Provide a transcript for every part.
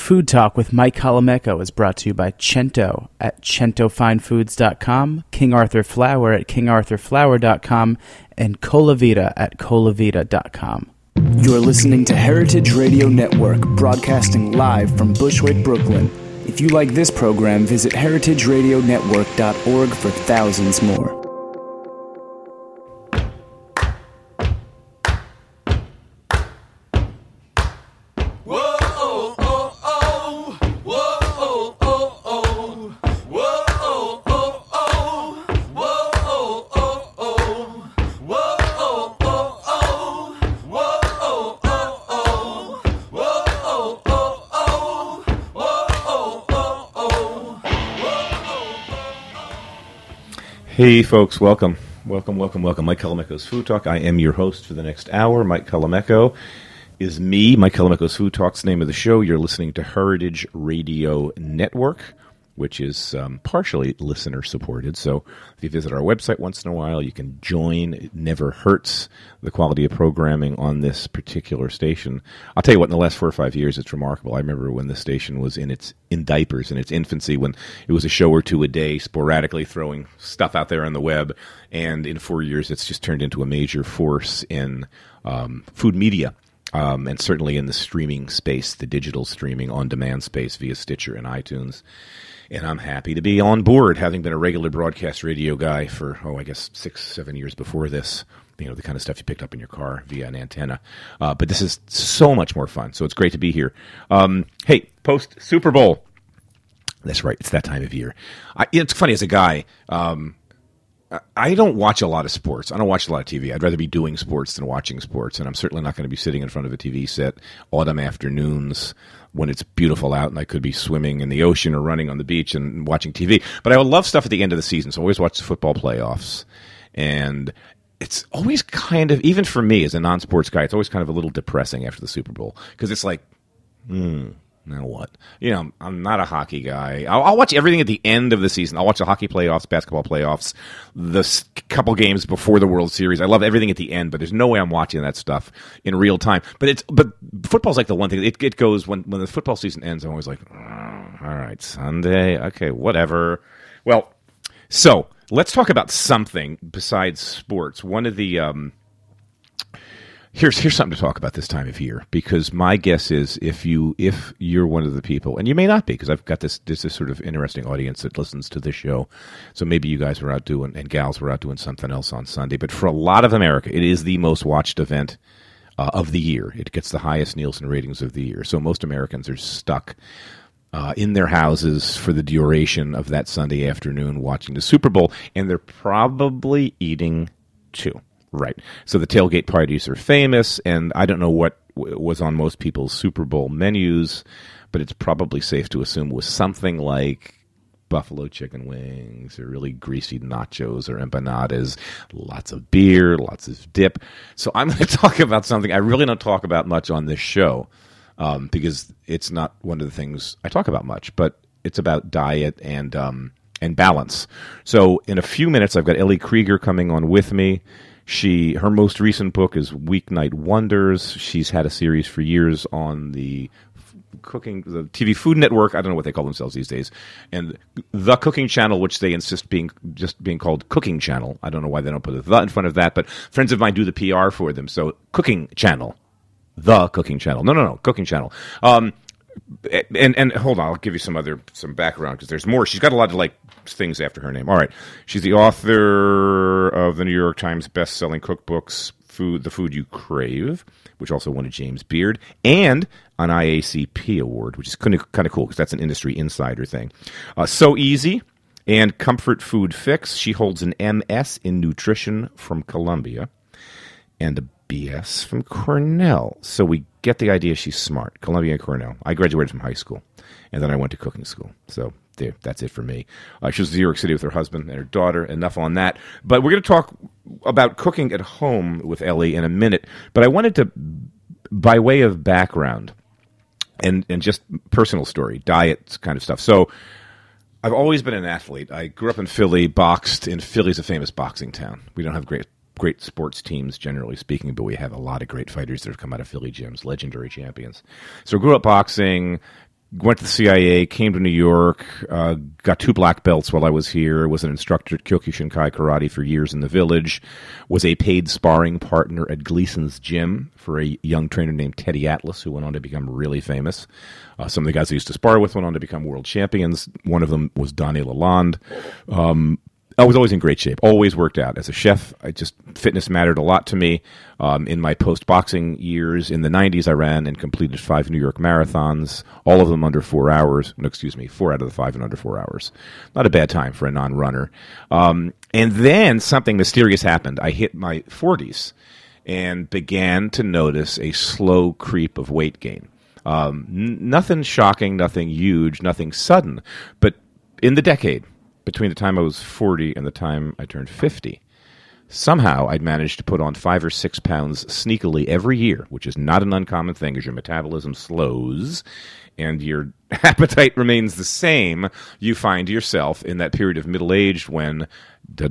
Food Talk with Mike Colomecco is brought to you by Cento at CentoFineFoods.com, King Arthur Flour at KingArthurFlour.com, and Colavita at Colavita.com. You're listening to Heritage Radio Network, broadcasting live from Bushwick, Brooklyn. If you like this program, visit heritageradionetwork.org for thousands more. Hey folks, welcome. Mike Colomecco's Food Talk. I am your host for the next hour. Mike Colomecco is me. Mike Colomecco's Food Talk's the name of the show. You're listening to Heritage Radio Network, which is partially listener supported. So if you visit our website once in a while, you can join. It never hurts the quality of programming on this particular station. I'll tell you what, in the last 4 or 5 years, it's remarkable. I remember when the station was in diapers, in its infancy, when it was a show or two a day, sporadically throwing stuff out there on the web. And in 4 years, it's just turned into a major force in food media. And certainly in the streaming space, the digital streaming on-demand space via Stitcher and iTunes. And I'm happy to be on board, having been a regular broadcast radio guy for, 6-7 years before this. You know, the kind of stuff you picked up in your car via an antenna. But this is so much more fun, so it's great to be here. Hey, post-Super Bowl. That's right, it's that time of year. It's funny, as a guy, I don't watch a lot of sports. I don't watch a lot of TV. I'd rather be doing sports than watching sports, and I'm certainly not going to be sitting in front of a TV set autumn afternoons when it's beautiful out and I could be swimming in the ocean or running on the beach and watching TV. But I would love stuff at the end of the season, so I always watch the football playoffs. And it's always kind of, even for me as a non-sports guy, it's always kind of a little depressing after the Super Bowl, because it's like, now what? You know, I'm not a hockey guy. I'll watch everything at the end of the season. I'll watch the hockey playoffs, basketball playoffs, the couple games before the World Series. I love everything at the end, but there's no way I'm watching that stuff in real time. But football's like the one thing. It goes, when the football season ends, I'm always like, all right, Sunday, okay, whatever. Well, so let's talk about something besides sports. One of the Here's something to talk about this time of year, because my guess is if you're one of the people, and you may not be, because I've got this sort of interesting audience that listens to this show, so maybe you guys were out doing, and gals were out doing something else on Sunday, but for a lot of America, it is the most watched event of the year. It gets the highest Nielsen ratings of the year, so most Americans are stuck in their houses for the duration of that Sunday afternoon watching the Super Bowl, and they're probably eating too. Right. So the tailgate parties are famous, and I don't know what was on most people's Super Bowl menus, but it's probably safe to assume was something like buffalo chicken wings or really greasy nachos or empanadas, lots of beer, lots of dip. So I'm going to talk about something I really don't talk about much on this show, because it's not one of the things I talk about much, but it's about diet and balance. So in a few minutes, I've got Ellie Krieger coming on with me. Her most recent book is Weeknight Wonders. She's had a series for years on the TV Food Network. I don't know what they call themselves these days, and the Cooking Channel, which they insist being called Cooking Channel. I don't know why they don't put a "the" in front of that, but friends of mine do the PR for them. So Cooking Channel, the Cooking Channel. No, Cooking Channel. And hold on, I'll give you some background, because there's more. She's got a lot of things after her name. All right, she's the author of the New York Times best-selling cookbooks, The Food You Crave, which also won a James Beard, and an IACP award, which is kind of cool, because that's an industry insider thing. So Easy and Comfort Food Fix. She holds an MS in nutrition from Columbia and a BS from Cornell. So we get the idea she's smart. Columbia and Cornell. I graduated from high school, and then I went to cooking school. So there, that's it for me. She was in New York City with her husband and her daughter. Enough on that. But we're going to talk about cooking at home with Ellie in a minute. But I wanted to, by way of background and just personal story, diet kind of stuff. So I've always been an athlete. I grew up in Philly, boxed, and Philly's a famous boxing town. We don't have great sports teams, generally speaking, but we have a lot of great fighters that have come out of Philly gyms, legendary champions. So I grew up boxing, went to the CIA, came to New York, got 2 black belts while I was here, was an instructor at Kyokushinkai Karate for years in the village, was a paid sparring partner at Gleason's Gym for a young trainer named Teddy Atlas, who went on to become really famous. Some of the guys I used to spar with went on to become world champions. One of them was Donnie Lalonde. I was always in great shape, always worked out. As a chef, fitness mattered a lot to me. In my post-boxing years in the 90s, I ran and completed 5 New York marathons, all of them under 4 hours. No, excuse me, 4 out of the 5 in under 4 hours. Not a bad time for a non-runner. And then something mysterious happened. I hit my 40s and began to notice a slow creep of weight gain. Nothing shocking, nothing huge, nothing sudden. But in the decade, between the time I was 40 and the time I turned 50, somehow I'd managed to put on 5 or 6 pounds sneakily every year, which is not an uncommon thing as your metabolism slows and your appetite remains the same. You find yourself in that period of middle age when, so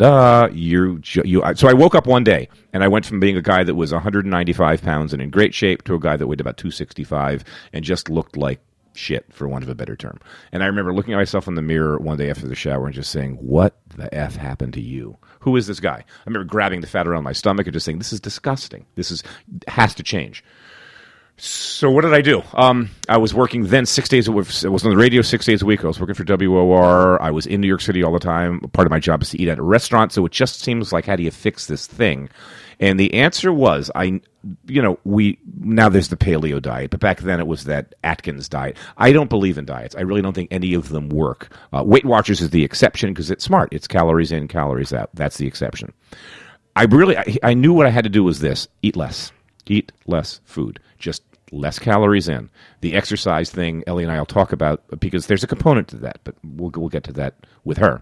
I woke up one day and I went from being a guy that was 195 pounds and in great shape to a guy that weighed about 265 and just looked like shit, for want of a better term. And I remember looking at myself in the mirror one day after the shower and just saying, what the F happened to you? Who is this guy? I remember grabbing the fat around my stomach and just saying, this is disgusting. Has to change. So what did I do? I was working then 6 days a week. I was on the radio 6 days a week. I was working for WOR. I was in New York City all the time. Part of my job is to eat at a restaurant. So it just seems like, how do you fix this thing? And the answer was, now there's the paleo diet, but back then it was that Atkins diet. I don't believe in diets. I really don't think any of them work. Weight Watchers is the exception because it's smart. It's calories in, calories out. That's the exception. I knew what I had to do was this: eat less food, just less calories in. The exercise thing, Ellie and I will talk about because there's a component to that, but we'll get to that with her.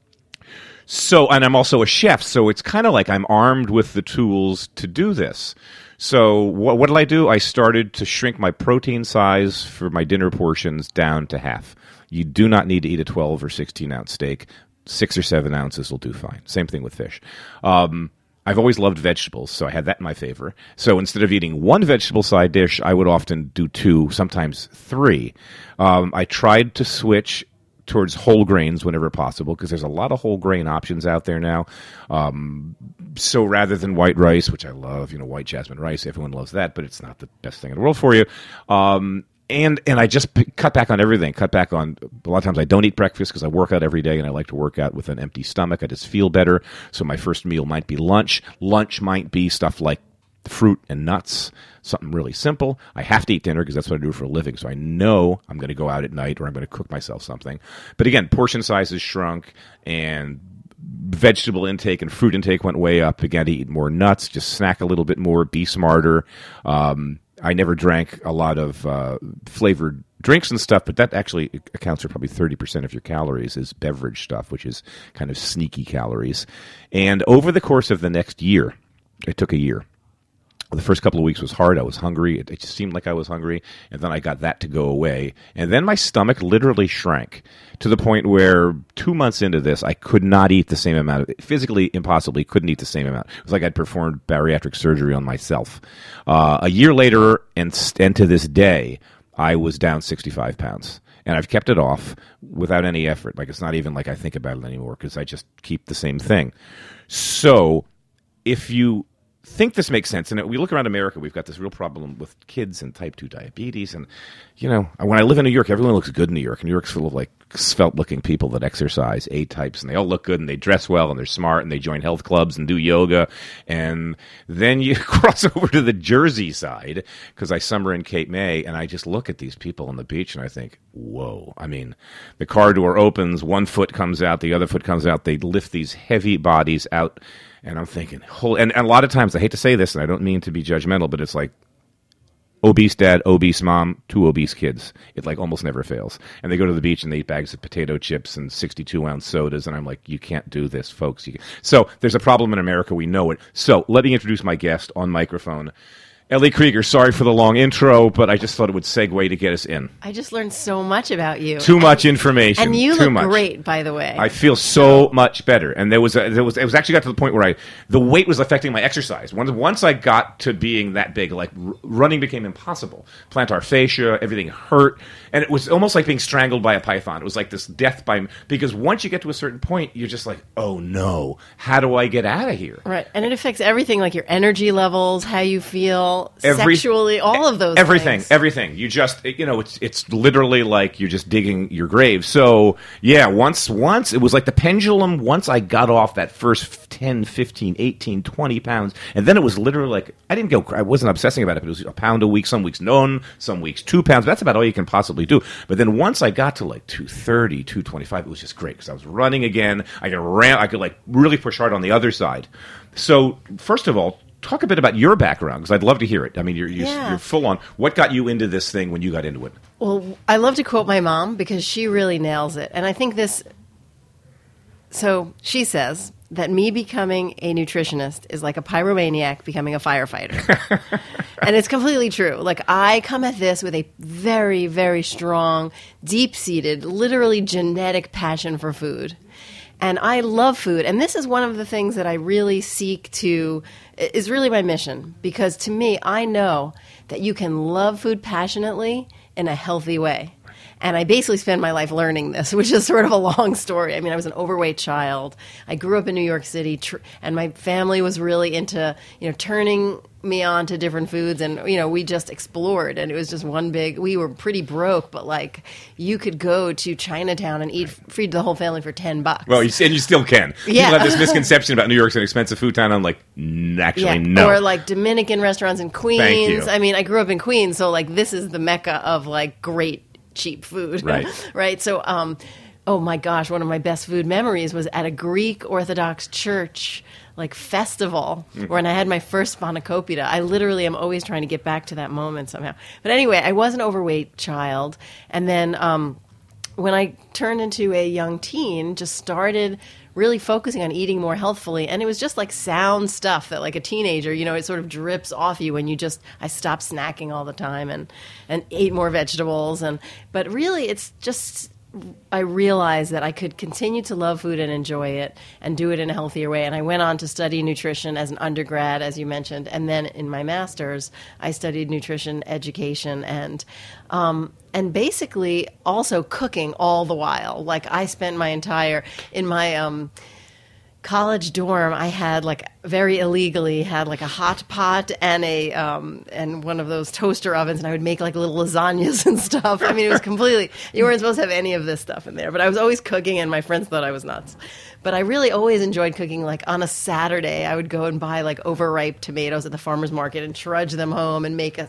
So, and I'm also a chef, so it's kind of like I'm armed with the tools to do this. So what did I do? I started to shrink my protein size for my dinner portions down to half. You do not need to eat a 12 or 16-ounce steak. 6 or 7 ounces will do fine. Same thing with fish. I've always loved vegetables, so I had that in my favor. So instead of eating 1 vegetable side dish, I would often do 2, sometimes 3. I tried to switch towards whole grains whenever possible because there's a lot of whole grain options out there now. So rather than white rice, which I love, white jasmine rice, everyone loves that, but it's not the best thing in the world for you. And I just cut back on everything. Cut back on, a lot of times I don't eat breakfast because I work out every day and I like to work out with an empty stomach. I just feel better. So my first meal might be lunch. Lunch might be stuff like fruit and nuts, something really simple. I have to eat dinner because that's what I do for a living. So I know I'm going to go out at night or I'm going to cook myself something. But again, portion sizes shrunk and vegetable intake and fruit intake went way up. Began to eat more nuts, just snack a little bit more, be smarter. I never drank a lot of flavored drinks and stuff, but that actually accounts for probably 30% of your calories is beverage stuff, which is kind of sneaky calories. And over the course of the next year, it took a year. The first couple of weeks was hard. I was hungry. It just seemed like I was hungry. And then I got that to go away. And then my stomach literally shrank to the point where 2 months into this, I could not eat the same amount. Physically, impossibly, couldn't eat the same amount. It was like I'd performed bariatric surgery on myself. A year later, and to this day, I was down 65 pounds. And I've kept it off without any effort. Like, it's not even like I think about it anymore because I just keep the same thing. So if you think this makes sense, and we look around America, we've got this real problem with kids and type 2 diabetes, and when I live in New York, everyone looks good in New York. New York's full of like svelte looking people that exercise, A types, and they all look good and they dress well and they're smart and they join health clubs and do yoga. And then you cross over to the Jersey side because I summer in Cape May, and I just look at these people on the beach and I think, whoa. I mean, the car door opens, one foot comes out, the other foot comes out, they lift these heavy bodies out. And I'm thinking, and a lot of times, I hate to say this, and I don't mean to be judgmental, but it's like obese dad, obese mom, 2 obese kids. It like almost never fails. And they go to the beach and they eat bags of potato chips and 62-ounce sodas, and I'm like, you can't do this, folks. So there's a problem in America. We know it. So let me introduce my guest on microphone. Ellie Krieger, sorry for the long intro, but I just thought it would segue to get us in. I just learned so much about you. Too much information. And you too look much. great, by the way. I feel so much better, and it was actually got to the point where the weight was affecting my exercise. Once I got to being that big, like running became impossible. Plantar fascia, everything hurt, and it was almost like being strangled by a python. It was like this death because once you get to a certain point, you're just like, oh no, how do I get out of here? Right, and it affects everything, like your energy levels, how you feel sexually, all of those things. Everything. You just, it's literally like you're just digging your grave. So, yeah, once it was like the pendulum, once I got off that first 10, 15, 18, 20 pounds, and then it was literally like, I wasn't obsessing about it, but it was a pound a week, some weeks none, some weeks 2 pounds. That's about all you can possibly do. But then once I got to like 230, 225, it was just great because I was running again. I could like really push hard on the other side. So, first of all, talk a bit about your background, because I'd love to hear it. I mean, you're full on. What got you into this thing when you got into it? Well, I love to quote my mom because she really nails it. And I think so she says that me becoming a nutritionist is like a pyromaniac becoming a firefighter. And it's completely true. Like, I come at this with a very, very strong, deep-seated, literally genetic passion for food. And I love food. And this is one of the things that I really seek to, is really my mission. Because to me, I know that you can love food passionately in a healthy way. And I basically spend my life learning this, which is sort of a long story. I mean, I was an overweight child. I grew up in New York City, and my family was really into, turning me on to different foods, and we just explored, and it was just we were pretty broke, but like you could go to Chinatown and feed the whole family for $10. Well, and you still can. Yeah. People have this misconception about New York's an expensive food town. I'm like, actually, no. Or like Dominican restaurants in Queens. Thank you. I mean, I grew up in Queens, so like this is the mecca of like great cheap food. Right. Right. So, oh my gosh, one of my best food memories was at a Greek Orthodox church like festival when I had my first spanakopita. I literally am always trying to get back to that moment somehow. But anyway, I was an overweight child, and then when I turned into a young teen, just started really focusing on eating more healthfully. And it was just like sound stuff that like a teenager, it sort of drips off you when I stopped snacking all the time and ate more vegetables. But really it's just, I realized that I could continue to love food and enjoy it and do it in a healthier way. And I went on to study nutrition as an undergrad, as you mentioned. And then in my master's, I studied nutrition education and basically also cooking all the while. Like I spent in my college dorm, I had very illegally had a hot pot and and one of those toaster ovens, and I would make little lasagnas and stuff. I mean, it was completely, you weren't supposed to have any of this stuff in there, but I was always cooking, and my friends thought I was nuts. But I really always enjoyed cooking. On a Saturday, I would go and buy overripe tomatoes at the farmer's market and trudge them home and make a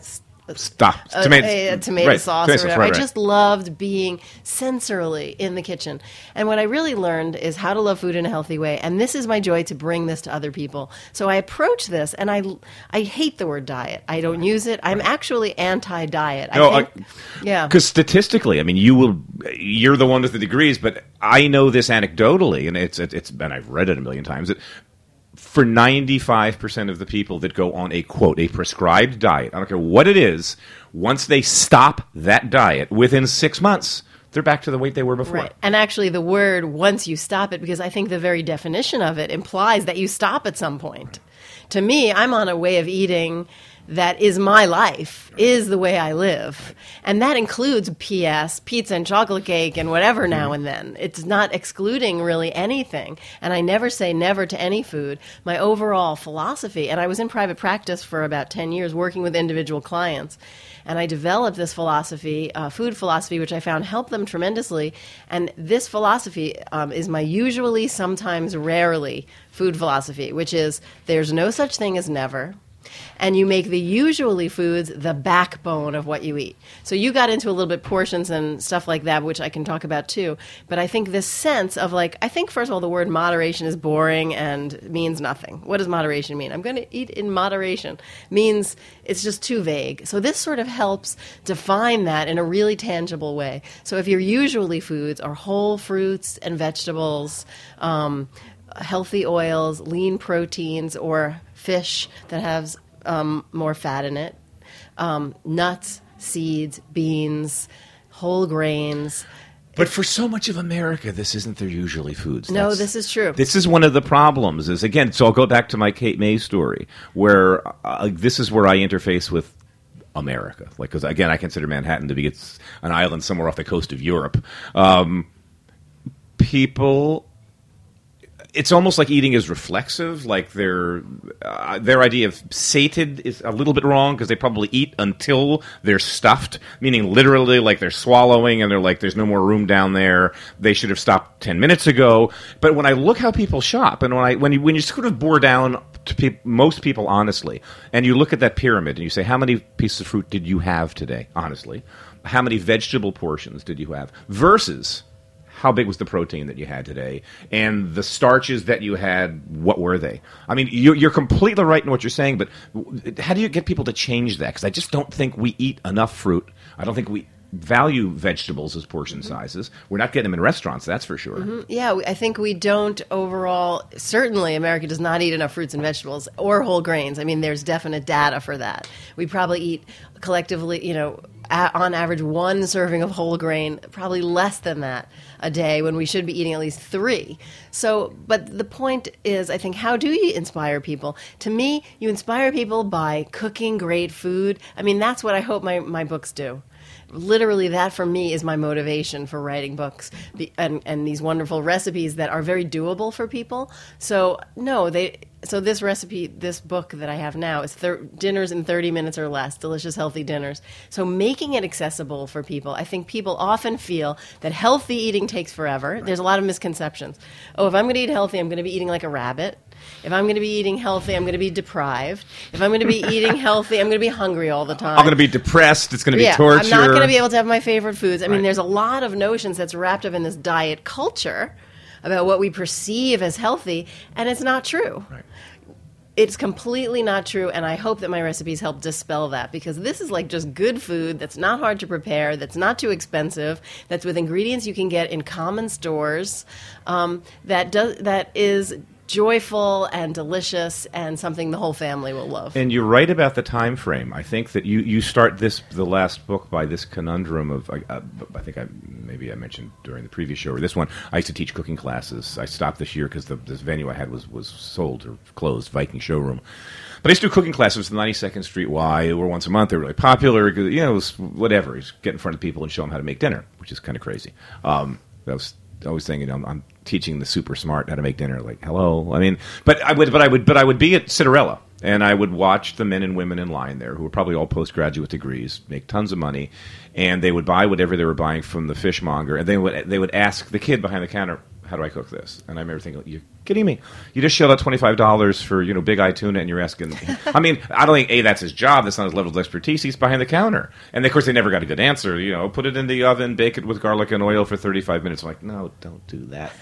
tomato sauce or whatever. Right. I just loved being sensorily in the kitchen. And what I really learned is how to love food in a healthy way. And this is my joy to bring this to other people. So I approach this, and I hate the word diet. I don't use it. I'm actually anti-diet. Yeah. Because statistically, I mean, you're the one with the degrees, but I know this anecdotally, and I've read it a million times, that for 95% of the people that go on a, quote, a prescribed diet, I don't care what it is, once they stop that diet, within 6 months, they're back to the weight they were before. Right. And actually the word, once you stop it, because I think the very definition of it implies that you stop at some point. To me, I'm on a way of eating that is my life, is the way I live. And that includes PS, pizza and chocolate cake and whatever now and then. It's not excluding really anything. And I never say never to any food. My overall philosophy, and I was in private practice for about 10 years working with individual clients, and I developed this philosophy, food philosophy, which I found helped them tremendously. And this philosophy is my usually, sometimes, rarely food philosophy, which is there's no such thing as never. And you make the usually foods the backbone of what you eat. So you got into a little bit portions and stuff like that, which I can talk about too. But I think this sense of I think first of all, the word moderation is boring and means nothing. What does moderation mean? I'm going to eat in moderation. Means it's just too vague. So this sort of helps define that in a really tangible way. So if your usually foods are whole fruits and vegetables, healthy oils, lean proteins, or fish that has more fat in it. Nuts, seeds, beans, whole grains. But for so much of America, this isn't their usually foods. No, this is true. This is one of the problems. Is again, so I'll go back to my Kate May story, where this is where I interface with America. Like, because again, I consider Manhattan to be an island somewhere off the coast of Europe. People. It's almost like eating is reflexive. Like their idea of sated is a little bit wrong because they probably eat until they're stuffed, meaning literally like they're swallowing and they're like, there's no more room down there. They should have stopped 10 minutes ago. But when I look how people shop, and when you sort of bore down to most people honestly, and you look at that pyramid and you say, how many pieces of fruit did you have today? Honestly, how many vegetable portions did you have? Versus how big was the protein that you had today? And the starches that you had, what were they? I mean, you're completely right in what you're saying, but how do you get people to change that? Because I just don't think we eat enough fruit. I don't think we value vegetables as portion sizes. We're not getting them in restaurants, that's for sure. Mm-hmm. Yeah, I think we don't overall. Certainly, America does not eat enough fruits and vegetables or whole grains. I mean, there's definite data for that. We probably eat collectively, on average, 1 serving of whole grain, probably less than that a day when we should be eating at least 3. So, but the point is, I think, how do you inspire people? To me, you inspire people by cooking great food. I mean, that's what I hope my books do. Literally, that for me is my motivation for writing books, and these wonderful recipes that are very doable for people. So this book that I have now is dinners in 30 minutes or less, delicious, healthy dinners. So making it accessible for people. I think people often feel that healthy eating takes forever. Right. There's a lot of misconceptions. Oh, if I'm going to eat healthy, I'm going to be eating like a rabbit. If I'm going to be eating healthy, I'm going to be deprived. If I'm going to be eating healthy, I'm going to be hungry all the time. I'm going to be depressed. It's going to be torture. I'm not going to be able to have my favorite foods. I mean, there's a lot of notions that's wrapped up in this diet culture about what we perceive as healthy, and it's not true. Right. It's completely not true, and I hope that my recipes help dispel that, because this is like just good food that's not hard to prepare, that's not too expensive, that's with ingredients you can get in common stores, that is joyful and delicious and something the whole family will love. And you're right about the time frame. I think that you start the last book by this conundrum of I think maybe I mentioned during the previous show or this one. I used to teach cooking classes. I stopped this year because this venue I had was sold or closed, Viking Showroom. But I used to do cooking classes in the 92nd Street Y. They were once a month. They were really popular. It was whatever. You just get in front of people and show them how to make dinner, which is kind of crazy. I was always thinking, I'm teaching the super smart how to make dinner. Like, hello. I mean, but I would be at Cinderella, and I would watch the men and women in line there, who were probably all postgraduate degrees, make tons of money, and they would buy whatever they were buying from the fishmonger, and they would ask the kid behind the counter, how do I cook this? And I remember thinking, you're kidding me. You just shelled out $25 for, big eye tuna, and you're asking. I mean, I don't think, that's his job. That's not his level of expertise. He's behind the counter. And, of course, they never got a good answer. Put it in the oven, bake it with garlic and oil for 35 minutes. I'm like, no, don't do that.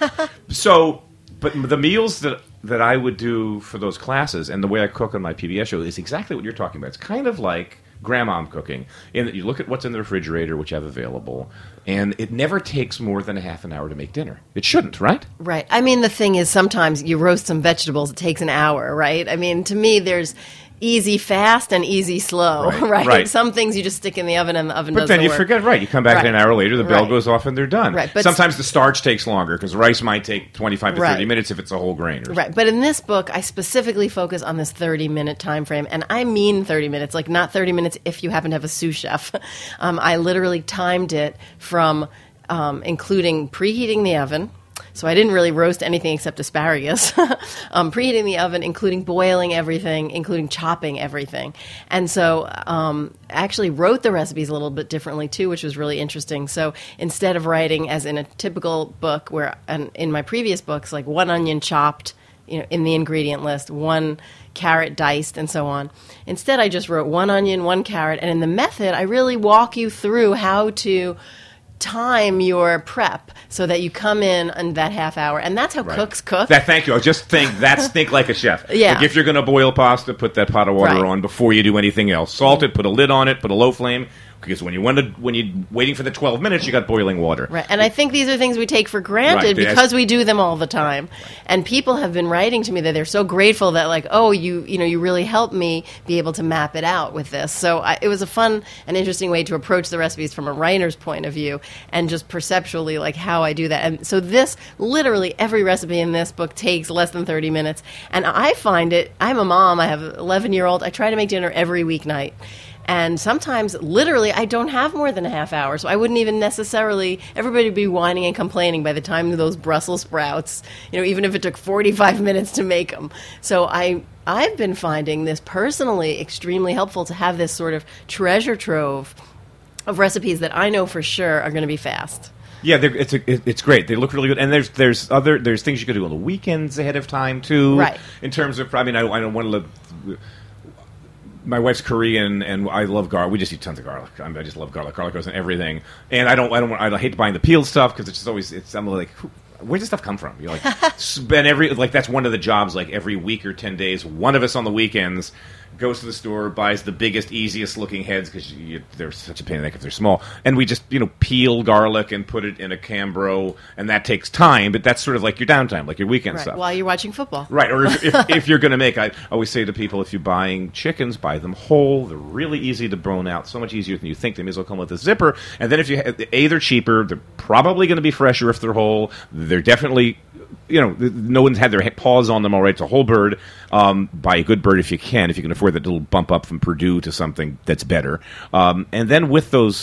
But the meals that I would do for those classes and the way I cook on my PBS show is exactly what you're talking about. It's kind of like grandma cooking, in that you look at what's in the refrigerator, which you have available, and it never takes more than a half an hour to make dinner. It shouldn't, right? Right. I mean, the thing is, sometimes you roast some vegetables, it takes an hour, right? I mean, to me, there's easy fast and easy slow, right? Some things you just stick in the oven and the oven doesn't work. But then you forget, right? You come back an hour later, the bell goes off and they're done. Right. But sometimes the starch takes longer because rice might take 25 to 30 minutes if it's a whole grain. Or right. But in this book, I specifically focus on this 30-minute time frame, and I mean 30 minutes, like not 30 minutes if you happen to have a sous chef. I literally timed it from including preheating the oven. So I didn't really roast anything except asparagus. Preheating the oven, including boiling everything, including chopping everything. And so I actually wrote the recipes a little bit differently, too, which was really interesting. So instead of writing, as in a typical book, and in my previous books, like 1 onion chopped, in the ingredient list, 1 carrot diced, and so on. Instead, I just wrote 1 onion, 1 carrot. And in the method, I really walk you through how to time your prep so that you come in that half hour, and that's how cooks cook. Thank you. I just think like a chef. Yeah. Like if you're going to boil pasta, put that pot of water on before you do anything else. Salt it, put a lid on it, put a low flame. because when you're waiting for the 12 minutes, you got boiling water. Right, and I think these are things we take for granted because we do them all the time. Right. And people have been writing to me that they're so grateful that, like, oh, you really helped me be able to map it out with this. So it was a fun and interesting way to approach the recipes from a writer's point of view, and just perceptually, like, how I do that. And so literally every recipe in this book takes less than 30 minutes. And I find it, I'm a mom, I have an 11-year-old, I try to make dinner every weeknight. And sometimes, literally, I don't have more than a half hour, so I wouldn't even necessarily, everybody would be whining and complaining by the time those Brussels sprouts, even if it took 45 minutes to make them. So I've been finding this personally extremely helpful to have this sort of treasure trove of recipes that I know for sure are going to be fast. Yeah, it's great. They look really good, and there's things you could do on the weekends ahead of time too. Right. In terms of, I don't want to. My wife's Korean, and I love garlic. We just eat tons of garlic. I just love garlic. Garlic goes in everything, and I hate buying the peeled stuff because it's just always. I'm like, where does this stuff come from? You're like, spend that's one of the jobs. Like every week or 10 days, one of us on the weekends goes to the store, buys the biggest, easiest looking heads because they're such a pain in the neck if they're small, and we just peel garlic and put it in a Cambro, and that takes time, but that's sort of like your downtime, like your weekend stuff. While you're watching football, right? Or if you're going to make, I always say to people, if you're buying chickens, buy them whole. They're really easy to bone out, so much easier than you think. They may as well come with a zipper, and then if you they're cheaper, they're probably going to be fresher if they're whole. They're definitely. No one's had their paws on them already. It's a whole bird. Buy a good bird if you can afford that little bump up from Purdue to something that's better. And then with those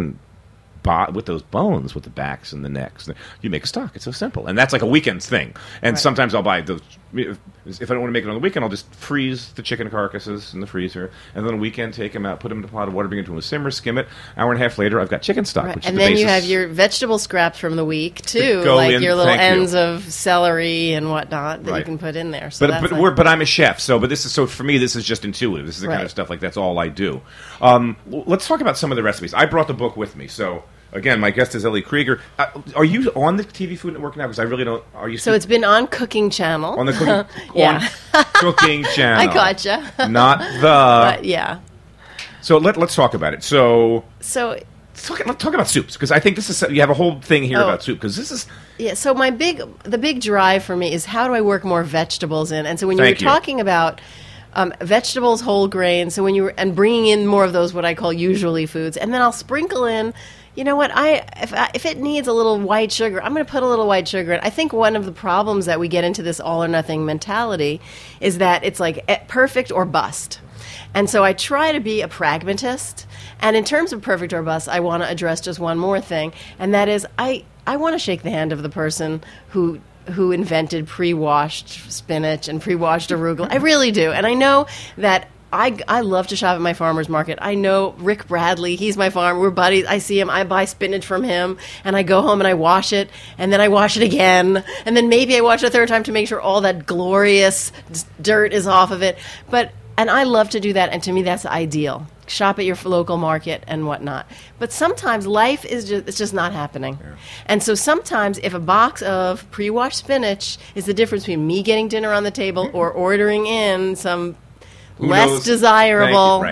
with those bones, with the backs and the necks, you make a stock. It's so simple. And that's like a weekend's thing. And sometimes I'll buy those. If I don't want to make it on the weekend, I'll just freeze the chicken carcasses in the freezer. And then on the weekend, take them out, put them in a pot of water, bring it to a simmer, skim it. Hour and a half later, I've got chicken stock. Right. Which and is then the you have your vegetable scraps from the week, too. Like your little ends of celery and whatnot that you can put in there. So but I'm a chef, so for me, this is just intuitive. This is the kind of stuff, like, that's all I do. Let's talk about some of the recipes. I brought the book with me, so... Again, my guest is Ellie Krieger. Are you on the TV Food Network now? Because I really don't. Are you? So it's been on Cooking Channel. On the Cooking, yeah. Cooking Channel. I gotcha. Not the. But, yeah. So let's talk about it. Let's talk about soups, because I think this is, you have a whole thing here about soup, because this is. Yeah. So the big drive for me is, how do I work more vegetables in? And so when you were talking about. Vegetables, whole grains. So and bringing in more of those, what I call usually foods, and then I'll sprinkle in. You know what? If it needs a little white sugar, I'm going to put a little white sugar in. I think one of the problems that we get into this all or nothing mentality is that it's like perfect or bust. And so I try to be a pragmatist. And in terms of perfect or bust, I want to address just one more thing, and that is I want to shake the hand of the person who invented pre-washed spinach and pre-washed arugula. I really do. And I know that I love to shop at my farmer's market. I know Rick Bradley. He's my farmer. We're buddies. I see him. I buy spinach from him, and I go home and I wash it, and then I wash it again, and then maybe I wash it a third time to make sure all that glorious dirt is off of it. And I love to do that, and to me that's ideal. Shop at your local market and whatnot. But sometimes life is just not happening. Yeah. And so sometimes if a box of pre-washed spinach is the difference between me getting dinner on the table or ordering in some less desirable,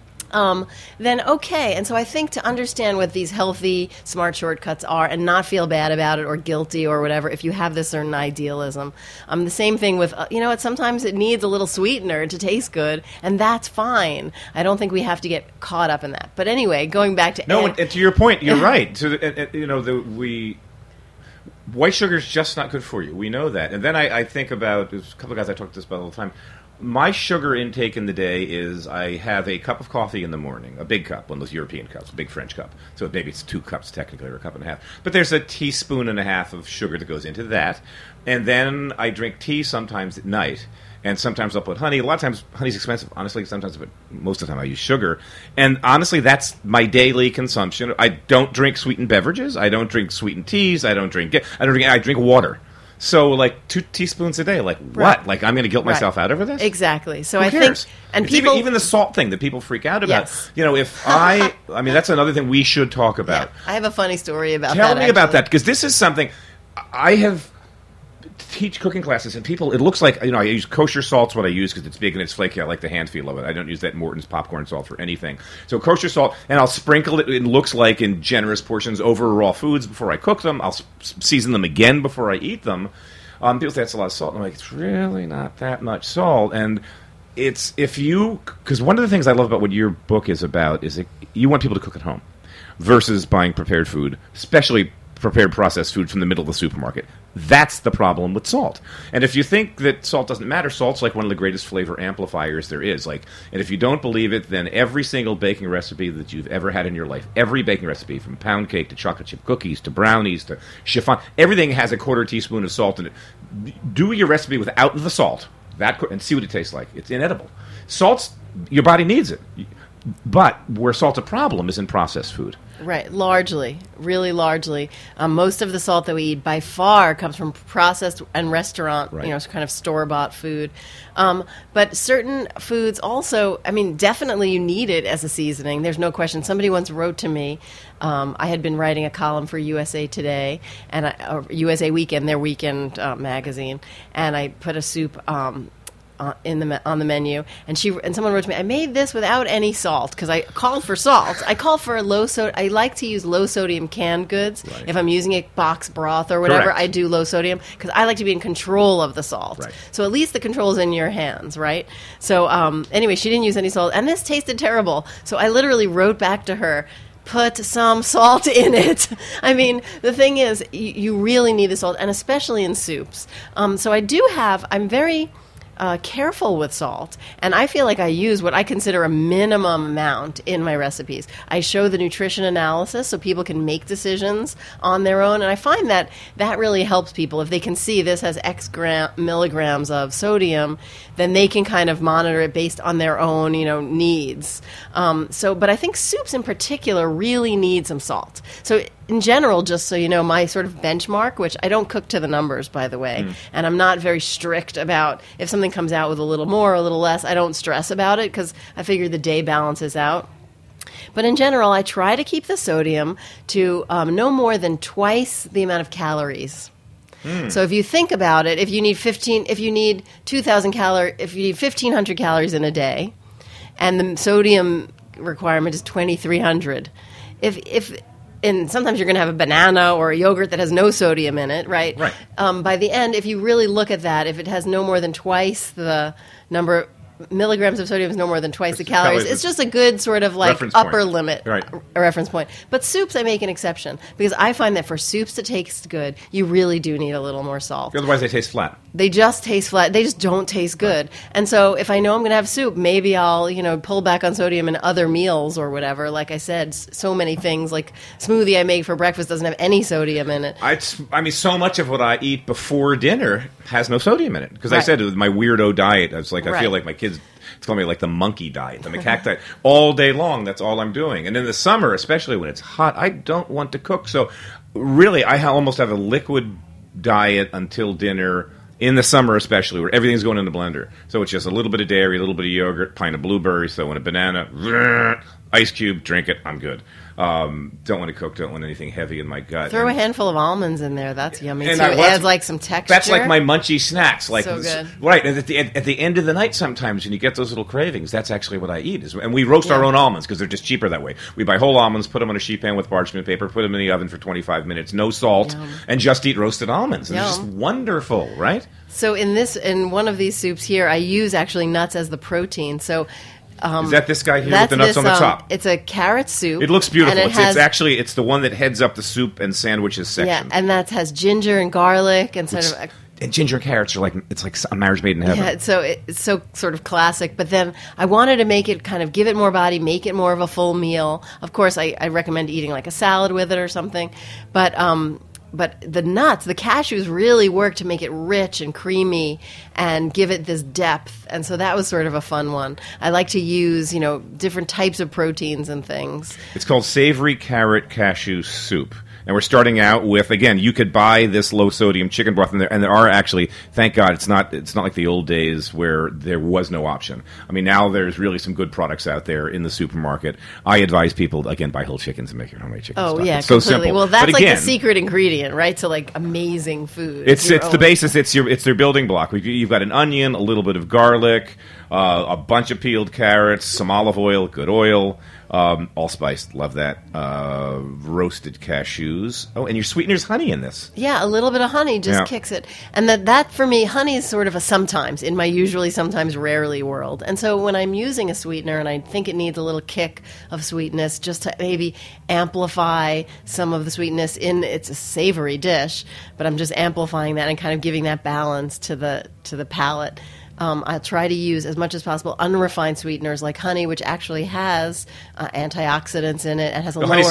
then okay. And so I think to understand what these healthy, smart shortcuts are and not feel bad about it or guilty or whatever, if you have this certain idealism. The same thing with, sometimes it needs a little sweetener to taste good, and that's fine. I don't think we have to get caught up in that. But anyway, going back to... No, and to your point, you're right. So, white sugar is just not good for you. We know that. And then I think about, there's a couple of guys I talk to this about all the time. My sugar intake in the day is, I have a cup of coffee in the morning, a big cup, one of those European cups, a big French cup. So maybe it's 2 cups technically, or a cup and a half. But there's a teaspoon and a half of sugar that goes into that. And then I drink tea sometimes at night. And sometimes I'll put honey. A lot of times honey's expensive, honestly, sometimes, but most of the time I use sugar. And honestly, that's my daily consumption. I don't drink sweetened beverages. I don't drink sweetened teas. I drink water. So, 2 teaspoons a day, what? Right. I'm going to guilt myself out over this? Exactly. So Who cares? Think, and it's people, even the salt thing that people freak out about. Yes. If that's another thing we should talk about. Yeah, I have a funny story about Tell that. me about that, because this is something I have. teach cooking classes, and people, it looks like, I use kosher salt's what I use because it's big and it's flaky. I like the hand feel of it. I don't use that Morton's popcorn salt for anything. So kosher salt, and I'll sprinkle it, it looks like, in generous portions over raw foods before I cook them. I'll season them again before I eat them. People say that's a lot of salt. I'm like, it's really not that much salt. And it's, because one of the things I love about what your book is about is that you want people to cook at home versus buying prepared food, especially prepared processed food from the middle of the supermarket. That's the problem with salt. And if you think that salt doesn't matter, salt's like one of the greatest flavor amplifiers there is. And if you don't believe it, then every single baking recipe that you've ever had in your life, every baking recipe, from pound cake to chocolate chip cookies to brownies to chiffon, everything has a quarter teaspoon of salt in it. Do your recipe without the salt, and see what it tastes like. It's inedible. Salt's, your body needs it. But where salt's a problem is in processed food. Right, largely, really largely. Most of the salt that we eat by far comes from processed and restaurant, right, kind of store-bought food. But certain foods also, definitely you need it as a seasoning. There's no question. Somebody once wrote to me, I had been writing a column for USA Today, or USA Weekend, their weekend magazine, and I put a soup on the menu, and someone wrote to me, I made this without any salt because I called for salt. I call for low sodium. I like to use low sodium canned goods. Right. If I'm using a box broth or whatever, Correct. I do low sodium because I like to be in control of the salt. Right. So at least the control is in your hands, right? So anyway, she didn't use any salt, and this tasted terrible. So I literally wrote back to her, put some salt in it. The thing is, you really need the salt, and especially in soups. So I'm very careful with salt, and I feel like I use what I consider a minimum amount in my recipes. I show the nutrition analysis so people can make decisions on their own, and I find that that really helps people. If they can see this has X milligrams of sodium, then they can kind of monitor it based on their own, needs. But I think soups in particular really need some salt. So in general, just so you know, my sort of benchmark, which I don't cook to the numbers, by the way, and I'm not very strict about if something comes out with a little more or a little less, I don't stress about it because I figure the day balances out. But in general, I try to keep the sodium to no more than twice the amount of calories. So if you think about it, if you need 2,000 calories, if you need 1,500 calories in a day, and the sodium requirement is 2,300, and sometimes you're going to have a banana or a yogurt that has no sodium in it, right? Right. By the end, if you really look at that, if it has no more than twice the number milligrams of sodium is no more than twice the calories. It's just a good sort of upper limit, right, a reference point. But soups, I make an exception because I find that for soups to taste good, you really do need a little more salt. Otherwise, they taste flat. They just taste flat. They just don't taste good. Right. And so if I know I'm going to have soup, maybe I'll, pull back on sodium in other meals or whatever. Like I said, so many things, like smoothie I make for breakfast doesn't have any sodium in it. So much of what I eat before dinner has no sodium in it. Because I said with my weirdo diet, I feel like my kids call me like the monkey diet, the macaque diet. All day long, that's all I'm doing. And in the summer, especially when it's hot, I don't want to cook. So really, I almost have a liquid diet until dinner. In the summer especially, where everything's going in the blender. So it's just a little bit of dairy, a little bit of yogurt, pint of blueberries, throw in a banana, ice cube, drink it, I'm good. Don't want to cook, don't want anything heavy in my gut. Throw a handful of almonds in there, that's yummy too. It adds some texture. That's like my munchy snacks. So good. Right, and at the end of the night sometimes when you get those little cravings, that's actually what I eat. And we roast our own almonds because they're just cheaper that way. We buy whole almonds, put them on a sheet pan with parchment paper, put them in the oven for 25 minutes, no salt, and just eat roasted almonds. And it's just wonderful, right? So in one of these soups here, I use actually nuts as the protein. So is that this guy here with the nuts on the top? It's a carrot soup. It looks beautiful. It's the one that heads up the soup and sandwiches section. Yeah, and that has ginger and garlic and and ginger and carrots are like a marriage made in heaven. Yeah, so it's so sort of classic. But then I wanted to make it kind of give it more body, make it more of a full meal. Of course, I recommend eating like a salad with it or something. But the nuts, the cashews really work to make it rich and creamy and give it this depth. And so that was sort of a fun one. I like to use, different types of proteins and things. It's called Savory Carrot Cashew Soup. And we're starting out with, again, you could buy this low-sodium chicken broth, and there are actually, thank God, it's not like the old days where there was no option. I mean, now there's really some good products out there in the supermarket. I advise people, again, buy whole chickens and make your homemade chicken stock. Yeah, it's so completely. simple. Well, that's but like again, the secret ingredient, right, to like amazing food. It's the basis. It's their building block. You've got an onion, a little bit of garlic, a bunch of peeled carrots, some olive oil, good oil, allspice, love that, roasted cashews. Oh, and your sweetener's honey in this. Yeah, a little bit of honey just kicks it. And that for me, honey is sort of a sometimes in my usually, sometimes, rarely world. And so when I'm using a sweetener and I think it needs a little kick of sweetness just to maybe amplify some of the sweetness it's a savory dish, but I'm just amplifying that and kind of giving that balance to the palate. I'll try to use, as much as possible, unrefined sweeteners like honey, which actually has antioxidants in it and has a lower...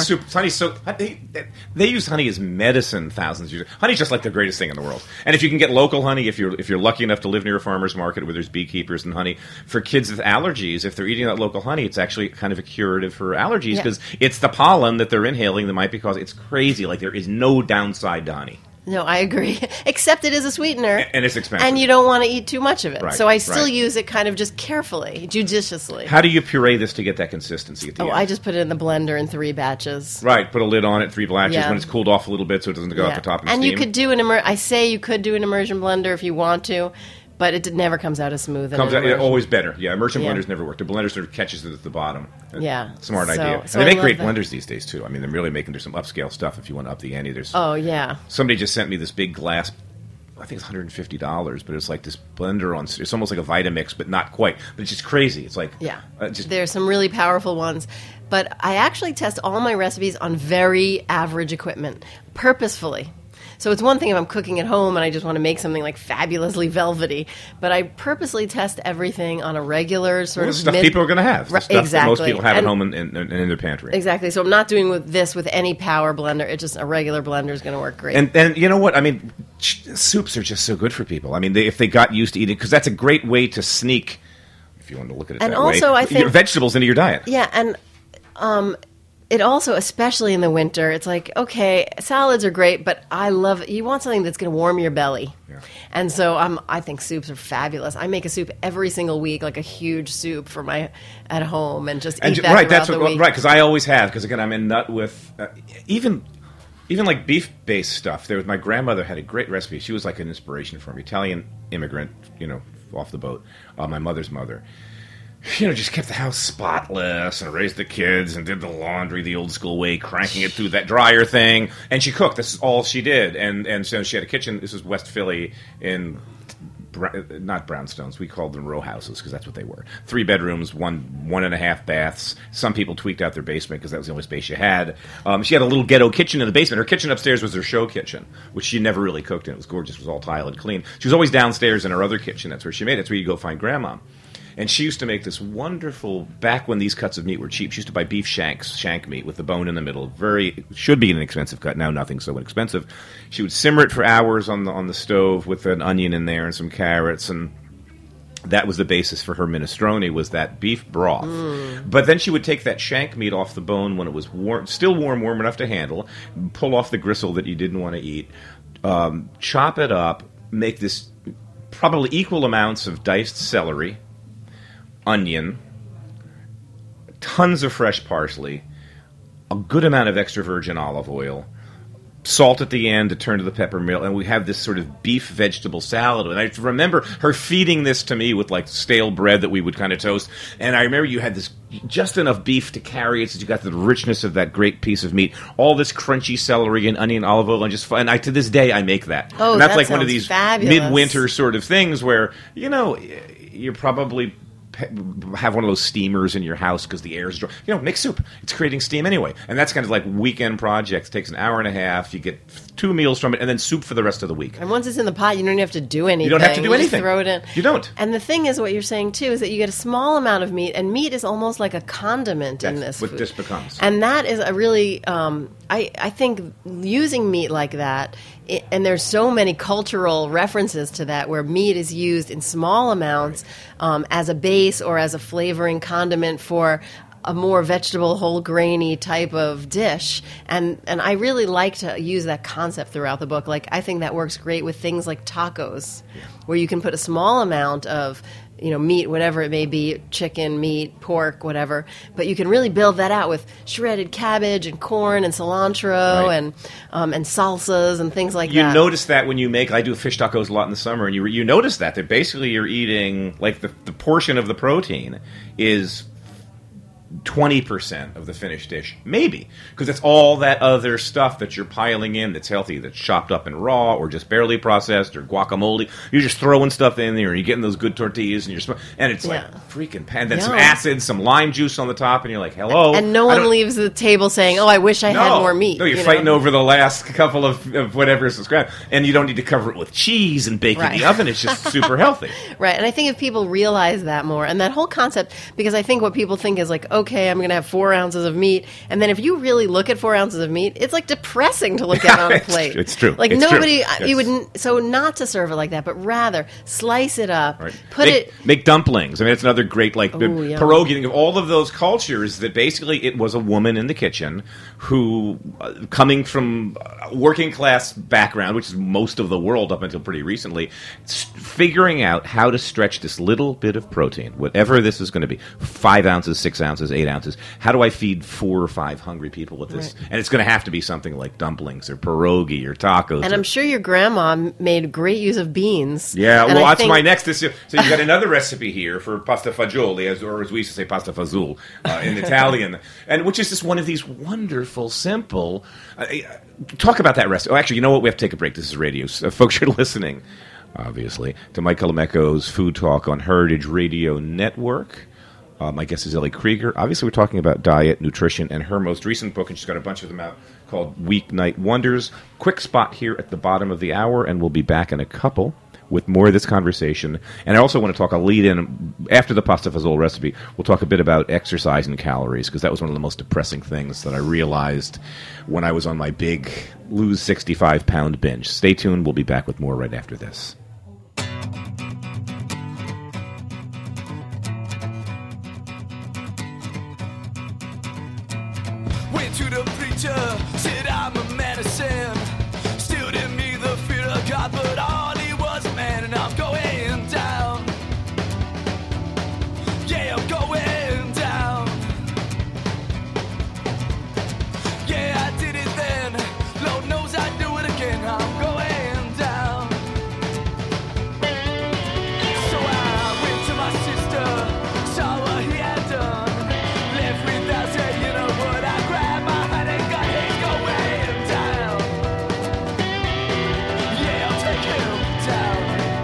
They use honey as medicine thousands of years ago. Honey's just like the greatest thing in the world. And if you can get local honey, if you're lucky enough to live near a farmer's market where there's beekeepers and honey, for kids with allergies, if they're eating that local honey, it's actually kind of a curative for allergies because it's the pollen that they're inhaling that might be causing... It's crazy. Like, there is no downside to honey. No, I agree. Except it is a sweetener. And it's expensive. And you don't want to eat too much of it. Right, so I still use it kind of just carefully, judiciously. How do you puree this to get that consistency at the end? I just put it in the blender in 3 batches. Right, put a lid on it, 3 batches when it's cooled off a little bit so it doesn't go off the top and steam. You could do I say you could do an immersion blender if you want to, but it never comes out as smooth. Always better. Yeah, immersion blenders never work. The blender sort of catches it at the bottom. Smart idea. So and they make great blenders these days, too. I mean, they're really making some upscale stuff if you want to up the ante. Somebody just sent me this big glass, I think it's $150, but it's like this blender it's almost like a Vitamix, but not quite. But it's just crazy. It's like... There's some really powerful ones. But I actually test all my recipes on very average equipment, purposefully. So it's one thing if I'm cooking at home and I just want to make something like fabulously velvety, but I purposely test everything on a regular sort of stuff people are going to have. The stuff that most people have at home and in their pantry. Exactly. So I'm not doing this with any power blender. It's just a regular blender is going to work great. And you know what? I mean, soups are just so good for people. I mean, if they got used to eating, because that's a great way to sneak, if you want to look at it that way, also, I think, your vegetables into your diet. Yeah, and... it also, especially in the winter, it's like, okay, salads are great, but you want something that's going to warm your belly. Yeah. And so I think soups are fabulous. I make a soup every single week, like a huge soup at home, and just eat that throughout the week. Right, because I always have, because again, I'm in nut with, even like beef-based stuff. My grandmother had a great recipe. She was like an inspiration for me. Italian immigrant, off the boat, my mother's mother. Just kept the house spotless and raised the kids and did the laundry the old school way, cranking it through that dryer thing. And she cooked. This is all she did. And so she had a kitchen. This was West Philly in, not brownstones. We called them row houses because that's what they were. 3 bedrooms, 1.5 baths. Some people tweaked out their basement because that was the only space you had. She had a little ghetto kitchen in the basement. Her kitchen upstairs was her show kitchen, which she never really cooked in. It was gorgeous. It was all tile and clean. She was always downstairs in her other kitchen. That's where she made it. That's where you go find Grandma. And she used to make this wonderful, back when these cuts of meat were cheap, she used to buy beef shank meat with the bone in the middle. Should be an inexpensive cut. Now nothing's so inexpensive. She would simmer it for hours on the stove with an onion in there and some carrots, and that was the basis for her minestrone, was that beef broth. But then she would take that shank meat off the bone when it was still warm enough to handle, pull off the gristle that you didn't want to eat, chop it up, make this probably equal amounts of diced celery, onion, tons of fresh parsley, a good amount of extra virgin olive oil, salt at the end to turn to the pepper mill, and we have this sort of beef vegetable salad. And I remember her feeding this to me with like stale bread that we would kind of toast. And I remember you had this just enough beef to carry it, so you got the richness of that great piece of meat. All this crunchy celery and onion, olive oil, and to this day I make that. Oh, and that's that like one of these fabulous midwinter sort of things where you're probably have one of those steamers in your house because the air is dry. Make soup. It's creating steam anyway. And that's kind of like weekend projects. It takes an hour and a half. You get 2 meals from it, and then soup for the rest of the week. And once it's in the pot, you don't have to do anything. You don't have to do anything. Just throw it in. You don't. And the thing is, what you're saying, too, is that you get a small amount of meat, and meat is almost like a condiment in this food. What this becomes. And that is a really, I think, using meat like that, and there's so many cultural references to that where meat is used in small amounts as a base or as a flavoring condiment for a more vegetable, whole grainy type of dish. And I really like to use that concept throughout the book. Like, I think that works great with things like tacos, where you can put a small amount of meat, whatever it may be, chicken, meat, pork, whatever. But you can really build that out with shredded cabbage and corn and cilantro and salsas and things like that. You notice that when you make, I do fish tacos a lot in the summer, and you notice that basically you're eating, like the portion of the protein is 20% of the finished dish, maybe, because it's all that other stuff that you're piling in that's healthy, that's chopped up and raw, or just barely processed, or guacamole. You're just throwing stuff in there, and you're getting those good tortillas, and it's like freaking pan. Then some acid, some lime juice on the top, and you're like, hello. And no one leaves the table saying, "Oh, I wish I had more meat." No, you're fighting over the last couple of whatever subscribe, and you don't need to cover it with cheese and bake it in the oven. It's just super healthy. Right, and I think if people realize that more, and that whole concept, because I think what people think is like, okay, I'm going to have 4 ounces of meat, and then if you really look at 4 ounces of meat, it's like depressing to look at on a plate. It's true. Like it's nobody, true. you wouldn't. So not to serve it like that, but rather slice it up, make dumplings. I mean, it's another great pierogi of all of those cultures that basically it was a woman in the kitchen who, coming from a working class background, which is most of the world up until pretty recently, figuring out how to stretch this little bit of protein, whatever this is going to be, 5 ounces, 6 ounces, 8 ounces. How do I feed 4 or 5 hungry people with this? Right. And it's going to have to be something like dumplings or pierogi or tacos. And I'm sure your grandma made great use of beans. Yeah, well, that's my next. So you've got another recipe here for pasta fagioli, or as we used to say, pasta fazool in Italian, and which is just one of these wonderful, simple. Talk about that recipe. Oh, actually, you know what? We have to take a break. This is radio. So, folks, you're listening, obviously, to Mike Colameco's Food Talk on Heritage Radio Network. My guest is Ellie Krieger. Obviously, we're talking about diet, nutrition, and her most recent book, and she's got a bunch of them out, called Weeknight Wonders. Quick spot here at the bottom of the hour, and we'll be back in a couple with more of this conversation. And I also want to talk a lead-in, after the pasta fazool recipe, we'll talk a bit about exercise and calories, because that was one of the most depressing things that I realized when I was on my big lose 65-pound binge. Stay tuned. We'll be back with more right after this. To the preacher, said I'm a man of sin. Still in me the fear of God, but all he was a man, and I'm going down. Yeah, I'm going down. Yeah, I did it then. Lord knows I'd do it again. I'm going down. So I went to my sister, saw what he had done. Left without saying, you know what, I grabbed my hand and got his going down. Yeah, I'll take him down.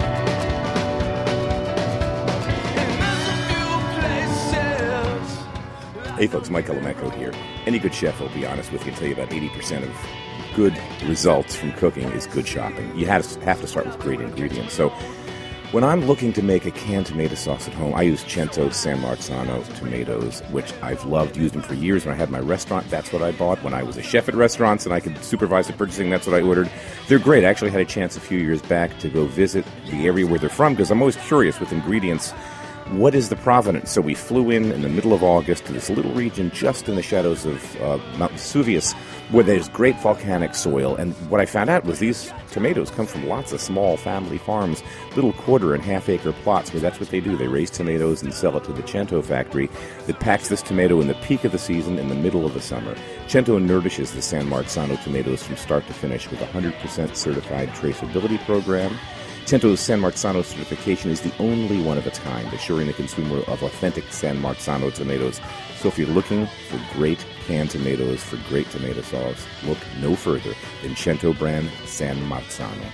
And there's a few places. Hey folks, Mike Colameco here. Any good chef will be honest with you and tell you about 80% of good results from cooking is good shopping. You have to start with great ingredients. So when I'm looking to make a canned tomato sauce at home, I use Cento San Marzano tomatoes, which I've loved, used them for years. When I had my restaurant, that's what I bought. When I was a chef at restaurants and I could supervise the purchasing, that's what I ordered. They're great. I actually had a chance a few years back to go visit the area where they're from, because I'm always curious with ingredients. What is the provenance? So we flew in the middle of August to this little region just in the shadows of Mount Vesuvius, where there's great volcanic soil. And what I found out was these tomatoes come from lots of small family farms, little 1/4 and 1/2 acre plots, where that's what they do. They raise tomatoes and sell it to the Cento factory that packs this tomato in the peak of the season in the middle of the summer. Cento nourishes the San Marzano tomatoes from start to finish with a 100% certified traceability program. Cento's San Marzano certification is the only one of its kind, assuring the consumer of authentic San Marzano tomatoes. So if you're looking for great canned tomatoes for great tomato sauce, look no further than Cento brand San Marzano.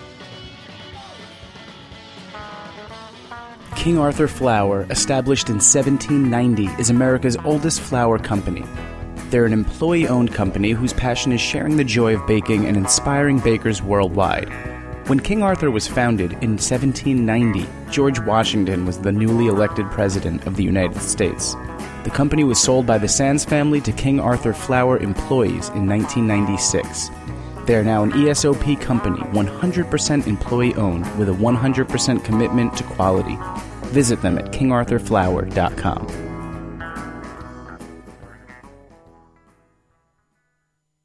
King Arthur Flour, established in 1790, is America's oldest flour company. They're an employee-owned company whose passion is sharing the joy of baking and inspiring bakers worldwide. When King Arthur was founded in 1790, George Washington was the newly elected president of the United States. The company was sold by the Sands family to King Arthur Flour employees in 1996. They are now an ESOP company, 100% employee-owned, with a 100% commitment to quality. Visit them at kingarthurflour.com.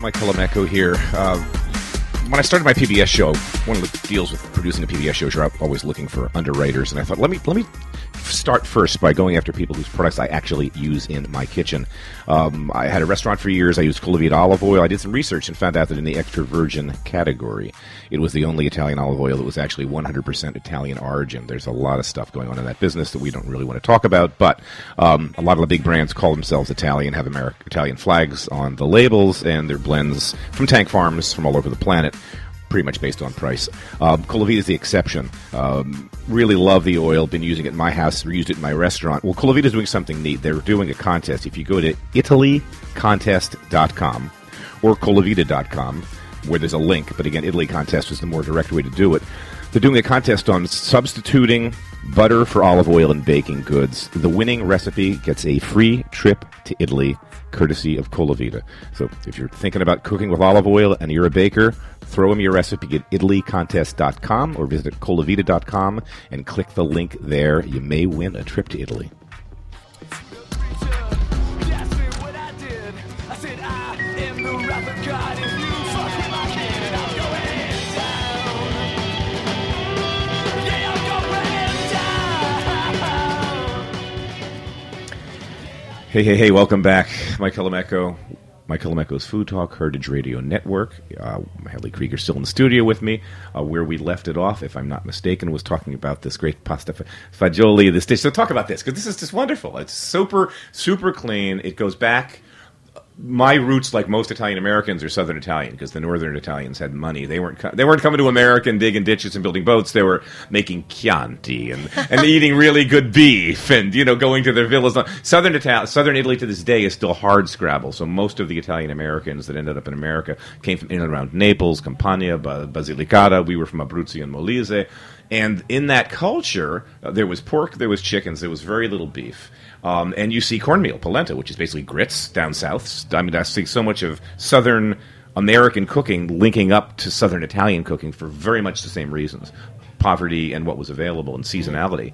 Mike Colameco here. When I started my PBS show, one of the deals with producing a PBS show is you're always looking for underwriters, and I thought, let me start first by going after people whose products I actually use in my kitchen. I had a restaurant for years. I used Colavita olive oil. I did some research and found out that in the extra virgin category, it was the only Italian olive oil that was actually 100% Italian origin. There's a lot of stuff going on in that business that we don't really want to talk about, but a lot of the big brands call themselves Italian, have Italian flags on the labels, and they're blends from tank farms from all over the planet, pretty much based on price. Colavita is the exception. Really love the oil. Been using it in my house. Used it in my restaurant. Well, Colavita is doing something neat. They're doing a contest. If you go to italycontest.com or colavita.com, where there's a link, but again, Italy Contest is the more direct way to do it. They're doing a contest on substituting butter for olive oil in baking goods. The winning recipe gets a free trip to Italy, courtesy of Colavita. So if you're thinking about cooking with olive oil and you're a baker, throw them your recipe at italycontest.com or visit colavita.com and click the link there. You may win a trip to Italy. Hey, welcome back. Mike Colameco. Mike Colameco's Food Talk, Heritage Radio Network. Hadley Krieger still in the studio with me. Where we left it off, if I'm not mistaken, was talking about this great pasta fagioli, this dish. So talk about this, because this is just wonderful. It's super, super clean. It goes back. My roots, like most Italian Americans, are Southern Italian, because the Northern Italians had money. They weren't coming to America and digging ditches and building boats. They were making Chianti and eating really good beef and going to their villas. Southern Italy to this day is still hard scrabble. So most of the Italian Americans that ended up in America came from in and around Naples, Campania, Basilicata. We were from Abruzzo and Molise. And in that culture, there was pork, there was chickens, there was very little beef. And you see cornmeal, polenta, which is basically grits down south. I mean, I see so much of Southern American cooking linking up to Southern Italian cooking for very much the same reasons. Poverty and what was available and seasonality.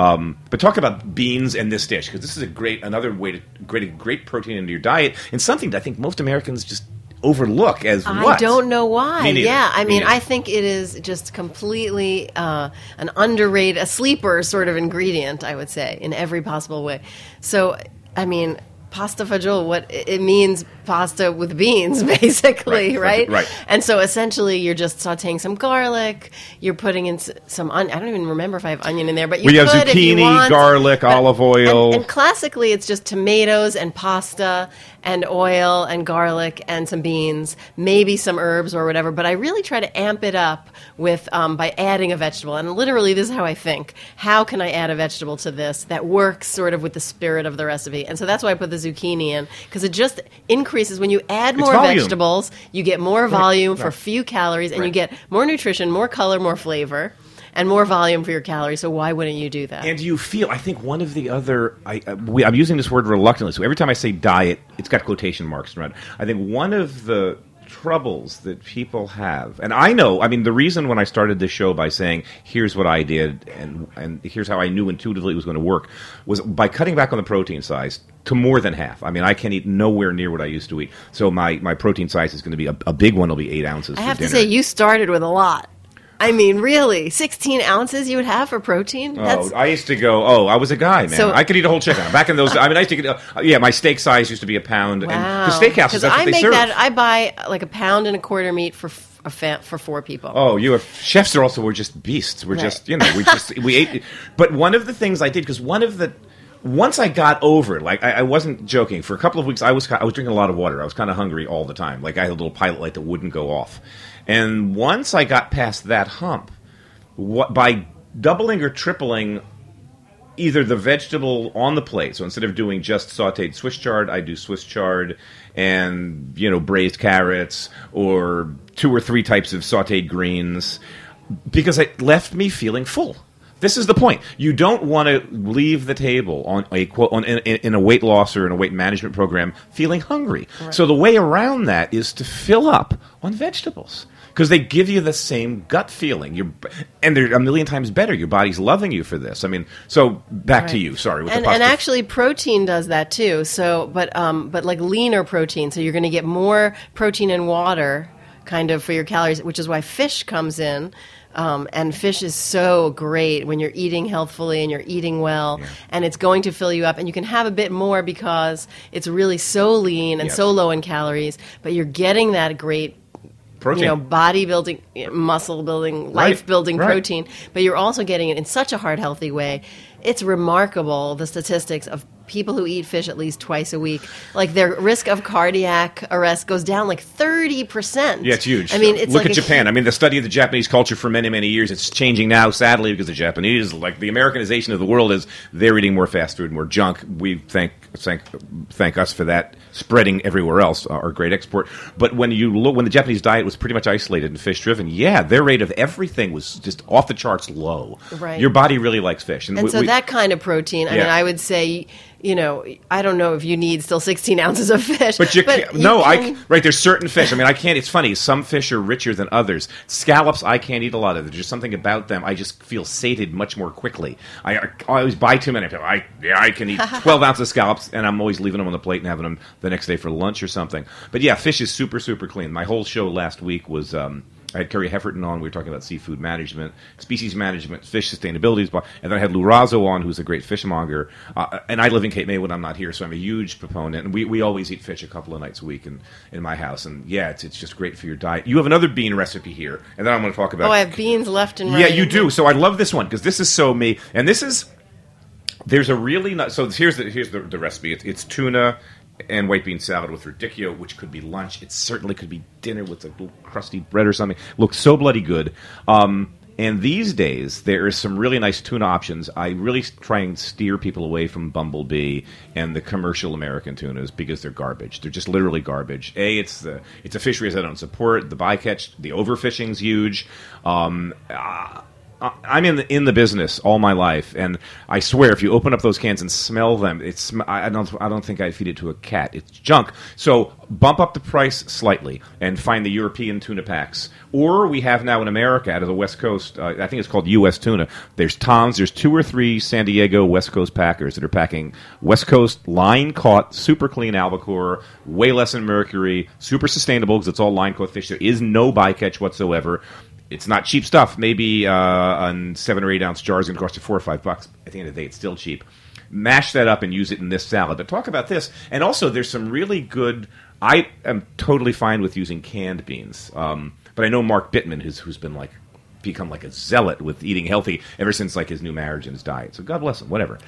But talk about beans and this dish, because this is another way to great protein into your diet, and something that I think most Americans just overlook as what? I don't know why. Yeah, I mean, neither. I think it is just completely an underrated, a sleeper sort of ingredient, I would say, in every possible way. So, I mean, pasta fagioli, it means pasta with beans, basically, right? Right. And so essentially you're just sauteing some garlic, you're putting in some onion. I don't even remember if I have onion in there, but you have could if you zucchini, want. garlic, olive oil. And classically it's just tomatoes and pasta and oil and garlic and some beans, maybe some herbs or whatever. But I really try to amp it up with by adding a vegetable. And literally this is how I think. How can I add a vegetable to this that works sort of with the spirit of the recipe? And so that's why I put the zucchini in, because it just increases. When you add more vegetables, you get more volume for few calories, and you get more nutrition, more color, more flavor, and more volume for your calories. So why wouldn't you do that? And you feel, I think one of the other, I'm using this word reluctantly, so every time I say diet, it's got quotation marks around it. I think one of the troubles that people have, and I know, I mean, the reason when I started this show by saying, here's what I did, and here's how I knew intuitively it was going to work, was by cutting back on the protein size to more than half. I mean, I can eat nowhere near what I used to eat. So my protein size is going to be, a big one will be 8 ounces I for have dinner. to say, you started with a lot. I mean, really, 16 ounces you would have for protein? I used to go, I was a guy, man. So- I could eat a whole chicken. Back in those, I mean, I used to get, my steak size used to be a pound. Wow. And the steakhouses, that's what they serve. I buy like 1.25 pounds meat for 4 people. Oh, chefs we're just beasts. We're just, we ate. But one of the things I did, because once I got over it, like I wasn't joking. For a couple of weeks, I was drinking a lot of water. I was kind of hungry all the time. Like I had a little pilot light that wouldn't go off. And once I got past that hump, by doubling or tripling either the vegetable on the plate, so instead of doing just sautéed Swiss chard, I do Swiss chard and braised carrots or 2 or 3 types of sautéed greens, because it left me feeling full. This is the point. You don't want to leave the table in a weight loss or in a weight management program feeling hungry. Right. So the way around that is to fill up on vegetables. because they give you the same gut feeling. And they're a million times better. Your body's loving you for this. I mean, so back to you. Sorry, with and actually, protein does that too. So, but like leaner protein. So you're going to get more protein and water, kind of, for your calories, which is why fish comes in. And fish is so great when you're eating healthfully and you're eating well, and it's going to fill you up. And you can have a bit more because it's really so lean and so low in calories, but you're getting that great protein. Bodybuilding, muscle building, life building protein, but you're also getting it in such a heart healthy way. It's remarkable, the statistics of people who eat fish at least twice a week. Like, their risk of cardiac arrest goes down like 30%. Yeah, it's huge. I mean, it's Look like at Japan. I mean, the study of the Japanese culture for many, many years, it's changing now, sadly, because the Japanese, like the Americanization of the world, is they're eating more fast food, more junk. We thank us for that spreading everywhere else, our great export. But when the Japanese diet was pretty much isolated and fish-driven, their rate of everything was just off the charts low. Right. Your body really likes fish. And so that kind of protein, I mean, I would say, I don't know if you need still 16 ounces of fish. But there's certain fish. I mean, I can't, it's funny, some fish are richer than others. Scallops, I can't eat a lot of. There's just something about them. I just feel sated much more quickly. I always buy too many. I can eat 12 ounces of scallops, and I'm always leaving them on the plate and having them the next day for lunch or something. But fish is super, super clean. My whole show last week was... I had Kerry Hefferton on. We were talking about seafood management, species management, fish sustainability. And then I had Lou Razzo on, who's a great fishmonger. And I live in Cape May when I'm not here, so I'm a huge proponent. And we always eat fish a couple of nights a week in my house. And, it's just great for your diet. You have another bean recipe here, and then I'm going to talk about... Oh, I have beans left and right. Yeah, you do. So I love this one, because this is so me. And this is... There's a really... So here's the recipe. It's tuna... and white bean salad with radicchio, which could be lunch. It certainly could be dinner with a little crusty bread or something. Looks so bloody good. And these days, there are some really nice tuna options. I really try and steer people away from Bumblebee and the commercial American tunas because they're garbage. They're just literally garbage. It's a fishery I don't support. The bycatch, the overfishing's huge. I'm in the business all my life, and I swear, if you open up those cans and smell them, I don't think I'd feed it to a cat. It's junk. So bump up the price slightly and find the European tuna packs. Or we have now in America, out of the West Coast, I think it's called U.S. Tuna. There's Tom's. There's 2 or 3 San Diego West Coast packers that are packing West Coast line-caught, super clean albacore, way less than mercury, super sustainable because it's all line-caught fish. There is no bycatch whatsoever. It's not cheap stuff. Maybe on 7 or 8 ounce jars is going to cost you $4 or $5. At the end of the day, it's still cheap. Mash that up and use it in this salad. But talk about this. And also, there's some really good... I am totally fine with using canned beans. But I know Mark Bittman, who's been become like a zealot with eating healthy ever since his new marriage and his diet. So God bless him, whatever.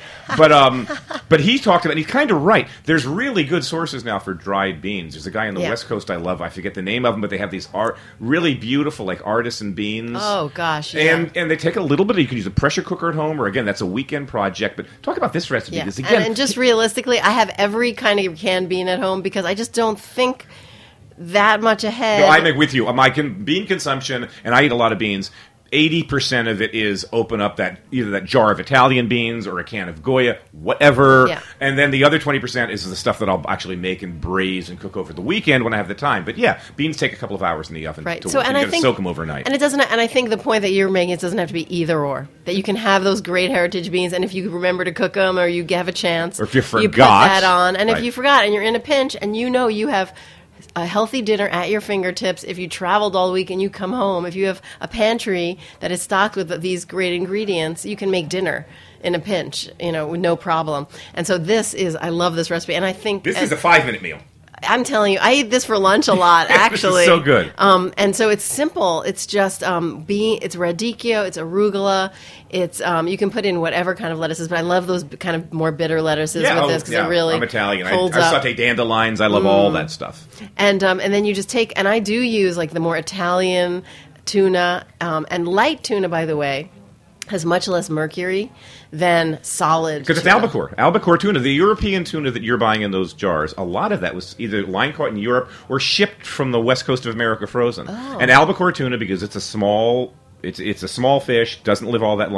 But he talked about, and he's kind of right. There's really good sources now for dried beans. There's a guy on the West Coast I love. I forget the name of them, but they have these really beautiful artisan beans. Oh gosh, yeah. And they take a little bit. You can use a pressure cooker at home, or again, that's a weekend project. But talk about this recipe. Yeah. Because again, and just realistically, I have every kind of canned bean at home because I just don't think that much ahead. No, I'm with you. My bean consumption, and I eat a lot of beans. 80% of it is open up either that jar of Italian beans or a can of Goya, whatever. Yeah. And then the other 20% is the stuff that I'll actually make and braise and cook over the weekend when I have the time. But beans take a couple of hours in the oven to work. And you got to soak them overnight. And it doesn't. And I think the point that you're making, it doesn't have to be either or. That you can have those great heritage beans, and if you remember to cook them or you have a chance, or if you forgot, you put that on. And if you forgot and you're in a pinch, and you have a healthy dinner at your fingertips. If you traveled all week and you come home, if you have a pantry that is stocked with these great ingredients, you can make dinner in a pinch, with no problem. And so I love this recipe. And I think this is a 5-minute meal. I'm telling you, I eat this for lunch a lot, actually. This is so good. And so it's simple. It's just it's radicchio, it's arugula. It's you can put in whatever kind of lettuces, but I love those kind of more bitter lettuces with this because it really I'm Italian. holds I up. saute dandelions. I love all that stuff. And then you just take, and I do use the more Italian tuna, and light tuna, by the way, has much less mercury than solid because it's albacore tuna. The European tuna that you're buying in those jars, a lot of that was either line caught in Europe or shipped from the west coast of America frozen. And albacore tuna, because it's a small fish, doesn't live all that long,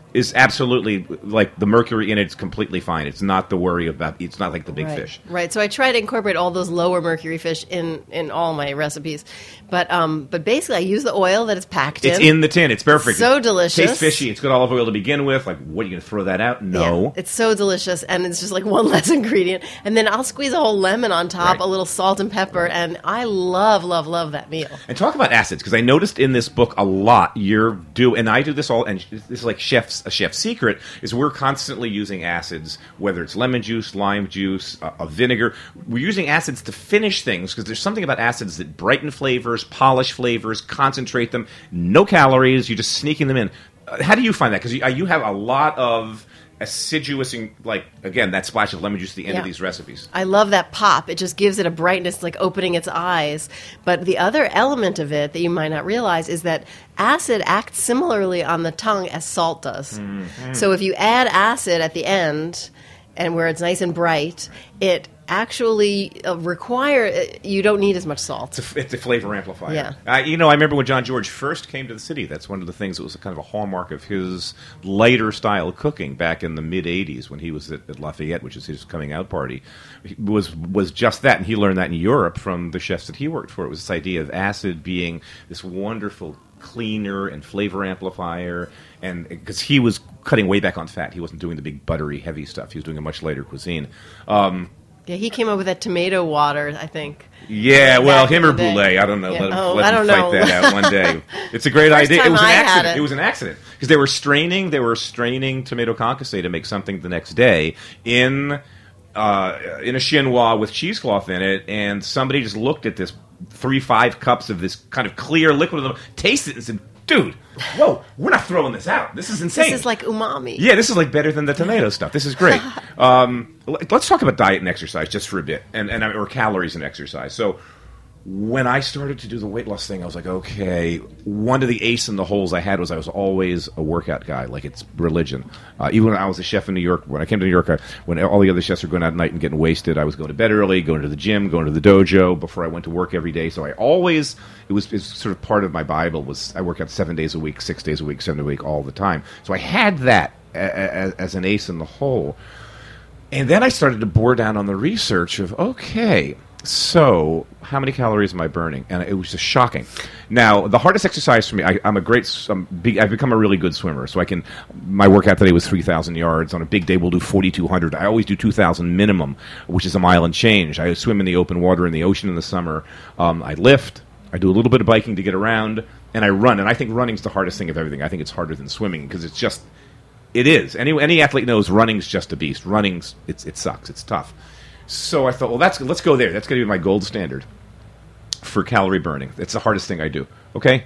is absolutely, like, the mercury in it's completely fine. It's not the worry about, it's not like the big Right. fish. Right. So I try to incorporate all those lower mercury fish in all my recipes. But basically, I use the oil that it's packed It's in the tin. It's perfect. So It delicious. tastes fishy. It's got olive oil to begin with. Like, what, are you going to throw that out? No. Yeah, it's so delicious, and it's just like one less ingredient. And then I'll squeeze a whole lemon on top, Right. a little salt and pepper, and I love, love, love that meal. And talk about acids, because I noticed in this book a lot and I do this all, and this is like a chef's secret, is we're constantly using acids, whether it's lemon juice, lime juice, a vinegar. We're using acids to finish things, because there's something about acids that brighten flavors, polish flavors, concentrate them. No calories, you're just sneaking them in. How do you find that? Because you have a lot of assiduous, like, again, that splash of lemon juice at the end of Yeah. these recipes. I love that pop. It just gives it a brightness, like opening its eyes. But the other element of it that you might not realize is that acid acts similarly on the tongue as salt does. So if you add acid at the end, and where it's nice and bright, it actually you don't need as much salt. It's a flavor amplifier. Yeah. I remember when John George first came to the city, that's one of the things that was kind of a hallmark of his lighter style of cooking back in the mid-'80s when he was at Lafayette, which is his coming out party, was just that. And he learned that in Europe from the chefs that he worked for. It was this idea of acid being this wonderful cleaner and flavor amplifier, and because he was cutting way back on fat. He wasn't doing the big buttery, heavy stuff. He was doing a much lighter cuisine. Yeah, he came up with that tomato water, I think. Yeah, well, Back him in or the day. Boulay, I don't know. Yeah. Let him, Oh, let I him don't fight know. that out one day. It's a great First idea. It time was an I had accident. it. It was an accident because they were straining tomato concassé to make something the next day in a chinois with cheesecloth in it, and somebody just looked at this 3-5 cups of this kind of clear liquid, tasted it, and said, "Dude, whoa, we're not throwing this out. This is insane. This is like umami. Yeah, this is like better than the tomato stuff. This is great." Let's talk about diet and exercise just for a bit, or calories and exercise. So when I started to do the weight loss thing, I was like, okay, one of the ace in the holes I had was I was always a workout guy, like it's religion. Even when I was a chef in New York, when I came to New York, when all the other chefs were going out at night and getting wasted, I was going to bed early, going to the gym, going to the dojo before I went to work every day. So I always, it was sort of part of my Bible, was I work out 7 days a week, 6 days a week, 7 days a week, all the time. So I had that as an ace in the hole. And then I started to bore down on the research of, okay, so how many calories am I burning? And it was just shocking. Now, the hardest exercise for me, I've become a really good swimmer. So my workout today was 3,000 yards. On a big day, we'll do 4,200. I always do 2,000 minimum, which is a mile and change. I swim in the open water in the ocean in the summer. I lift. I do a little bit of biking to get around. And I run. And I think running's the hardest thing of everything. I think it's harder than swimming because it's just... It is. Any athlete knows running's just a beast. Running's it sucks. It's tough. So I thought, well, let's go there. That's going to be my gold standard for calorie burning. It's the hardest thing I do. Okay,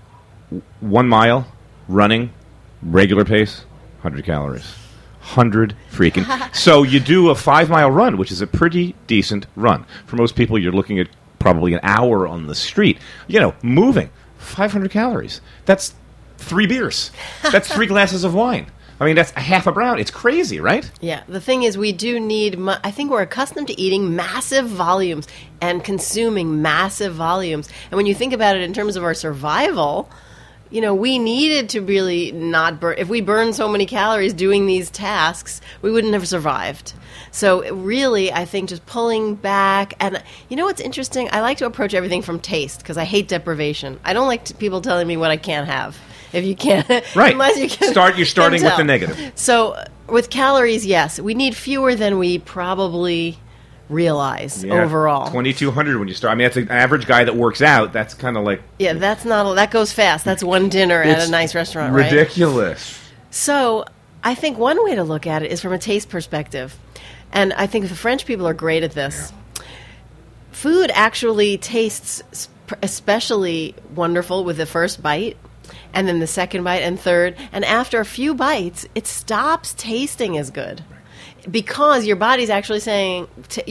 1 mile running, regular pace, 100 calories. 100 freaking. So you do a 5-mile run, which is a pretty decent run. For most people, you're looking at probably an hour on the street. Moving, 500 calories. That's 3 beers. That's 3 glasses of wine. I mean, that's half a brown. It's crazy, right? Yeah, the thing is we do need, I think we're accustomed to eating massive volumes and consuming massive volumes. And when you think about it in terms of our survival, we needed to really not burn. If we burned so many calories doing these tasks, we wouldn't have survived. So really, I think just pulling back. And what's interesting? I like to approach everything from taste because I hate deprivation. I don't like people telling me what I can't have. If you can't, right? Unless you can, you're starting with the negative. So with calories, yes, we need fewer than we probably realize overall. 2,200 when you start. I mean, that's an average guy that works out. That's kind of like that goes fast. That's one dinner at a nice restaurant, right? Ridiculous. So I think one way to look at it is from a taste perspective, and I think the French people are great at this. Yeah. Food actually tastes especially wonderful with the first bite. And then the second bite and third. And after a few bites, it stops tasting as good. Because your body's actually saying,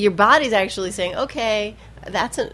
okay,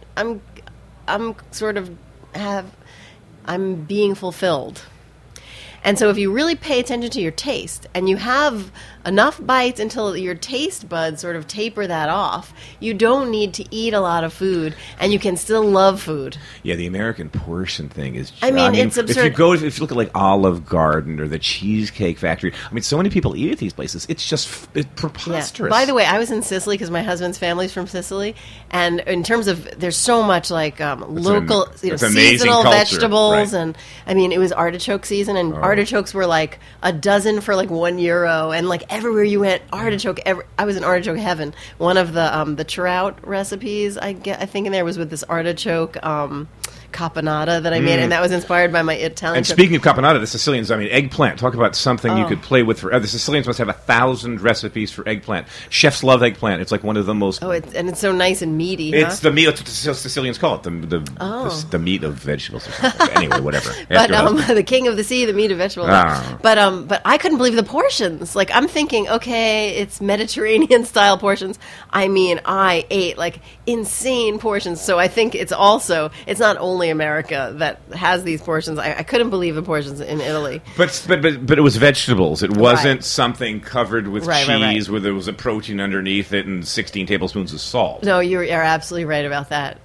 I'm being fulfilled. And so if you really pay attention to your taste and you have enough bites until your taste buds sort of taper that off, you don't need to eat a lot of food and you can still love food. Yeah, the American portion thing is. I mean, it's absurd. If you look at like Olive Garden or the Cheesecake Factory, I mean, so many people eat at these places. It's just preposterous. By the way, I was in Sicily because my husband's family's from Sicily, and in terms of there's so much like local, it's amazing seasonal culture, vegetables, right. and I mean, it was artichoke season, and artichokes were like a dozen for like €1, and like everywhere you went, artichoke. I was in artichoke heaven. One of the trout recipes I think in there was with this artichoke caponata that I made, and that was inspired by my Italian. And speaking of caponata, the Sicilians, I mean, eggplant. Talk about something you could play with forever. The Sicilians must have 1,000 recipes for eggplant. Chefs love eggplant. It's like one of the most. It's so nice and meaty. It's the meat. That's what the Sicilians call it. The meat of vegetables. Or something. Anyway, whatever. But the king of the sea, the meat of vegetables. But I couldn't believe the portions. Like I'm thinking, okay, it's Mediterranean style portions. I mean, I ate like insane portions. So I think it's not only America that has these portions. I couldn't believe the portions in Italy. But it was vegetables. It wasn't something covered with cheese where there was a protein underneath it and 16 tablespoons of salt. No, you're absolutely right about that.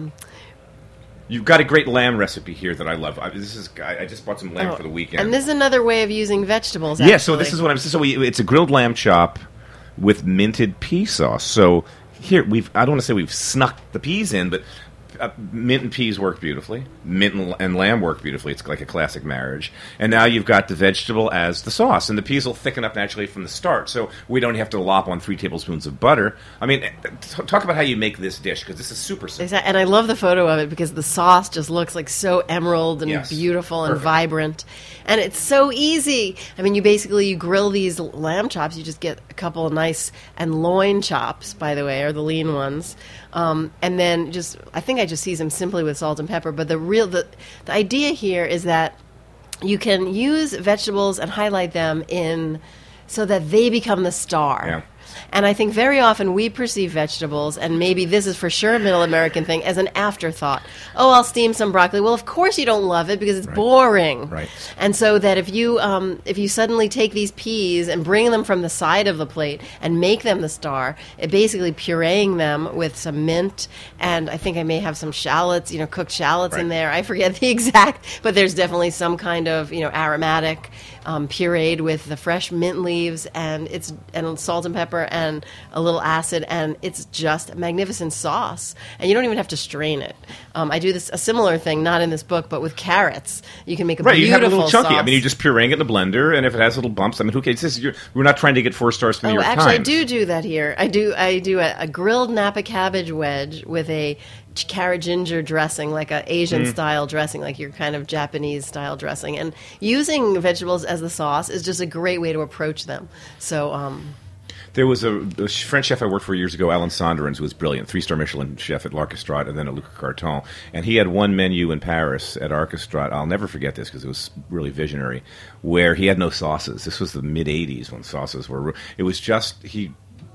You've got a great lamb recipe here that I love. I just bought some lamb for the weekend. And this is another way of using vegetables. Actually. Yeah, so this is what I'm saying. So it's a grilled lamb chop with minted pea sauce. So here I don't want to say we've snuck the peas in, but mint and peas work beautifully. Mint and lamb work beautifully. It's like a classic marriage. And now you've got the vegetable as the sauce. And the peas will thicken up naturally from the start, so we don't have to lop on 3 tablespoons of butter. I mean, talk about how you make this dish, because this is super simple. Exactly. And I love the photo of it because the sauce just looks like so emerald and beautiful and vibrant. And it's so easy. I mean, you grill these lamb chops. You just get a couple of nice, and loin chops, by the way, are the lean ones. And then I think I just season them simply with salt and pepper. But the idea here is that you can use vegetables and highlight them so that they become the star. Yeah. And I think very often we perceive vegetables, and maybe this is for sure a Middle American thing, as an afterthought. Oh, I'll steam some broccoli. Well, of course you don't love it because it's boring. Right. And so that if you suddenly take these peas and bring them from the side of the plate and make them the star, basically pureeing them with some mint, and I think I may have some shallots, cooked shallots in there. I forget the exact, but there's definitely some kind of, aromatic pureed with the fresh mint leaves and salt and pepper and a little acid, and it's just a magnificent sauce. And you don't even have to strain it. I do a similar thing, not in this book, but with carrots. You can make a beautiful you have a little chunky. sauce. I mean, you just pureeing it in the blender, and if it has little bumps, I mean, who cares? We're not trying to get 4 stars from New York Times. I do that here. I do a grilled Napa cabbage wedge with a carrot ginger dressing, like an Asian style dressing, like your kind of Japanese style dressing. And using vegetables as the sauce is just a great way to approach them. So there was a French chef I worked for years ago, Alan Sonderens, who was brilliant, 3-star Michelin chef at L'Archestrade and then at Luc Carton. And he had one menu in Paris at Archestrade. I'll never forget this because it was really visionary, where he had no sauces. This was the mid-'80s when sauces were... It was just... He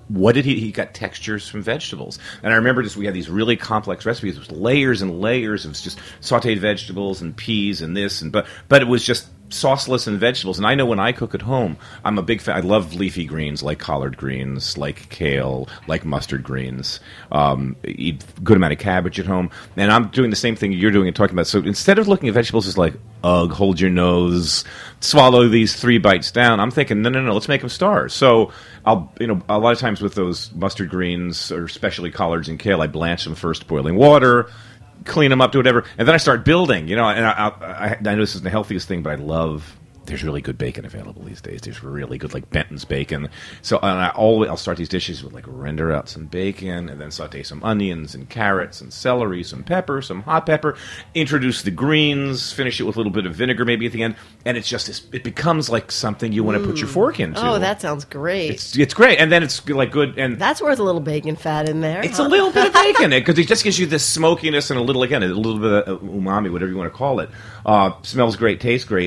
got textures from vegetables. And I remember we had these really complex recipes with layers and layers of just sauteed vegetables and peas and this, but it was just sauceless and vegetables. And I know when I cook at home, I'm a big fan. I love leafy greens like collard greens, like kale, like mustard greens. Eat a good amount of cabbage at home. And I'm doing the same thing you're doing and talking about. So instead of looking at vegetables as like, ugh, hold your nose, swallow these 3 bites down, I'm thinking, no, let's make them stars. So I'll, a lot of times with those mustard greens, or especially collards and kale, I blanch them first, boiling water, clean them up, do whatever, and then I start building. And I know this isn't the healthiest thing, but I love. There's really good bacon available these days. There's really good, like Benton's bacon. So I'll start these dishes with render out some bacon and then saute some onions and carrots and celery, some pepper, some hot pepper. Introduce the greens. Finish it with a little bit of vinegar maybe at the end, and it's just it becomes like something you want to put your fork into. Oh, that sounds great. It's great, and then it's like good, and that's worth a little bacon fat in there. It's a little bit of bacon because it just gives you this smokiness and a little bit of umami, whatever you want to call it. Smells great, tastes great.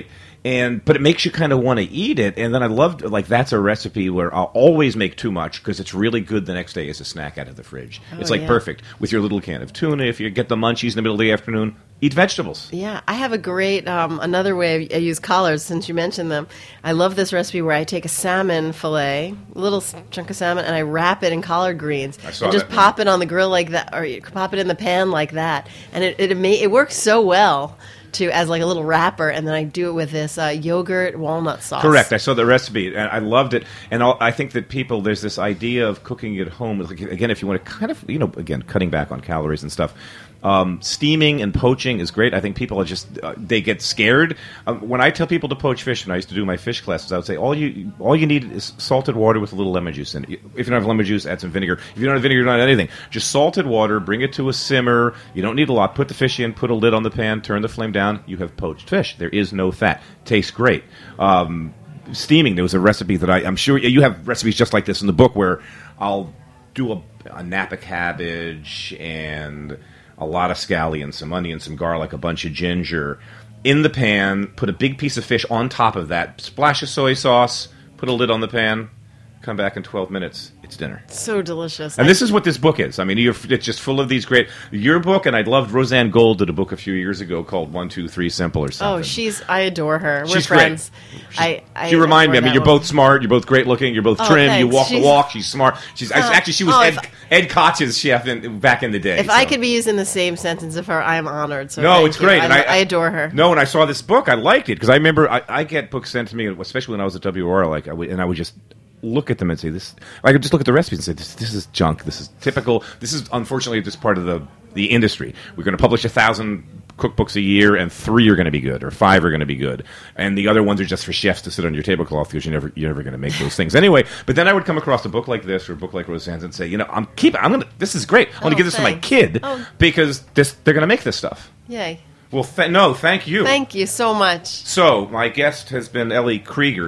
But it makes you kind of want to eat it. And then I loved, like, that's a recipe where I'll always make too much because it's really good the next day as a snack out of the fridge. It's like perfect with your little can of tuna. If you get the munchies in the middle of the afternoon, eat vegetables. Yeah, I have a great, another way I use collards, since you mentioned them. I love this recipe where I take a salmon fillet, a little chunk of salmon, and I wrap it in collard greens. And just pop it on the grill like that, or you pop it in the pan like that. And it works so well as like a little wrapper, and then I do it with this yogurt walnut sauce. Correct. I saw the recipe, and I loved it. And I think that there's this idea of cooking at home. Like, again, if you want to kind of, again, cutting back on calories and stuff, steaming and poaching is great. I think people are just they get scared. When I tell people to poach fish, when I used to do my fish classes, I would say all you need is salted water with a little lemon juice in it. If you don't have lemon juice, add some vinegar. If you don't have vinegar, you don't add anything. Just salted water. Bring it to a simmer. You don't need a lot. Put the fish in. Put a lid on the pan. Turn the flame down. You have poached fish. There is no fat. Tastes great. Steaming. There was a recipe that I'm sure you have recipes just like this in the book where I'll do a Napa cabbage and a lot of scallions, some onion, some garlic, a bunch of ginger in the pan, put a big piece of fish on top of that, splash of soy sauce, put a lid on the pan, come back in 12 minutes. It's dinner. So delicious. And this is what this book is. I mean, it's just full of these great... Your book, and I loved Roseanne Gold did a book a few years ago called 1, 2, 3 Simple or something. Oh, I adore her. We're She's friends. Great. She reminded me. I mean, you're both smart. You're both great looking. You're both trim. Thanks. You walk the walk. She's smart. Actually, she was Ed Koch's chef back in the day. If I could be used in the same sentence of her, I am honored. So no, it's great. I adore her. No, when I saw this book, I liked it because I remember I get books sent to me, especially when I was at WR, and I would just look at them and say this. I could just look at the recipes and say this is junk. This is typical. This is unfortunately just part of the industry. We're going to publish 1,000 cookbooks a year, and 3 are going to be good, or 5 are going to be good, and the other ones are just for chefs to sit on your tablecloth because you're never going to make those things anyway. But then I would come across a book like this or a book like Roseanne's and say, this is great. I'm going to give this to my kid because they're going to make this stuff. Yay. Well, thank you. Thank you so much. So, my guest has been Ellie Krieger,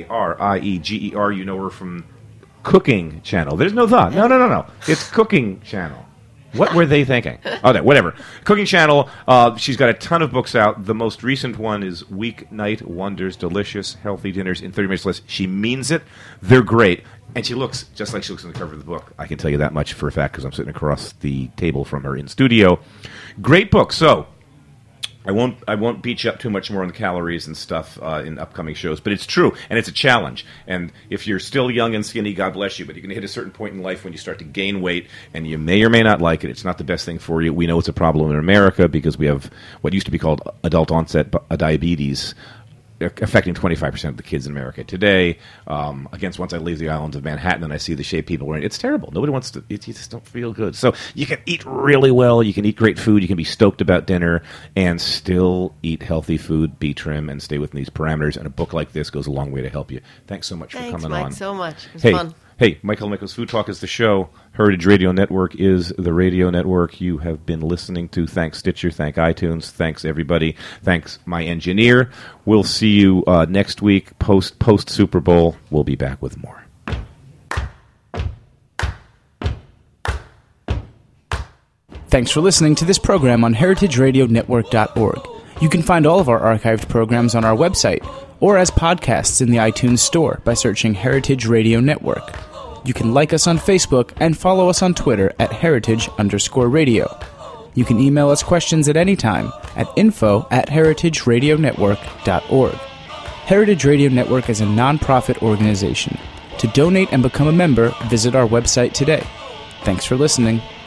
Krieger. You know her from Cooking Channel. There's no the. No. It's Cooking Channel. What were they thinking? Oh, no, whatever. Cooking Channel. She's got a ton of books out. The most recent one is Weeknight Wonders, Delicious, Healthy Dinners in 30 Minutes Less. She means it. They're great. And she looks just like she looks on the cover of the book. I can tell you that much for a fact because I'm sitting across the table from her in studio. Great book. So, I won't beat you up too much more on the calories and stuff in upcoming shows, but it's true, and it's a challenge. And if you're still young and skinny, God bless you, but you're going to hit a certain point in life when you start to gain weight, and you may or may not like it. It's not the best thing for you. We know it's a problem in America because we have what used to be called adult-onset diabetes, affecting 25% of the kids in America today. Against once I leave the islands of Manhattan and I see the shape people wearing, it's terrible. Nobody wants to. You just don't feel good. So you can eat really well. You can eat great food. You can be stoked about dinner and still eat healthy food, be trim, and stay within these parameters. And a book like this goes a long way to help you. Thanks so much for coming on. Thanks, Mike, so much. It was fun. Hey, Michael Miko's Food Talk is the show. Heritage Radio Network is the radio network you have been listening to. Thanks, Stitcher. Thanks, iTunes. Thanks, everybody. Thanks, my engineer. We'll see you next week, post Super Bowl. We'll be back with more. Thanks for listening to this program on heritageradionetwork.org. You can find all of our archived programs on our website or as podcasts in the iTunes Store by searching Heritage Radio Network. You can like us on Facebook and follow us on Twitter at @heritage_radio. You can email us questions at any time at info@heritageradionetwork.org. Heritage Radio Network is a non-profit organization. To donate and become a member, visit our website today. Thanks for listening.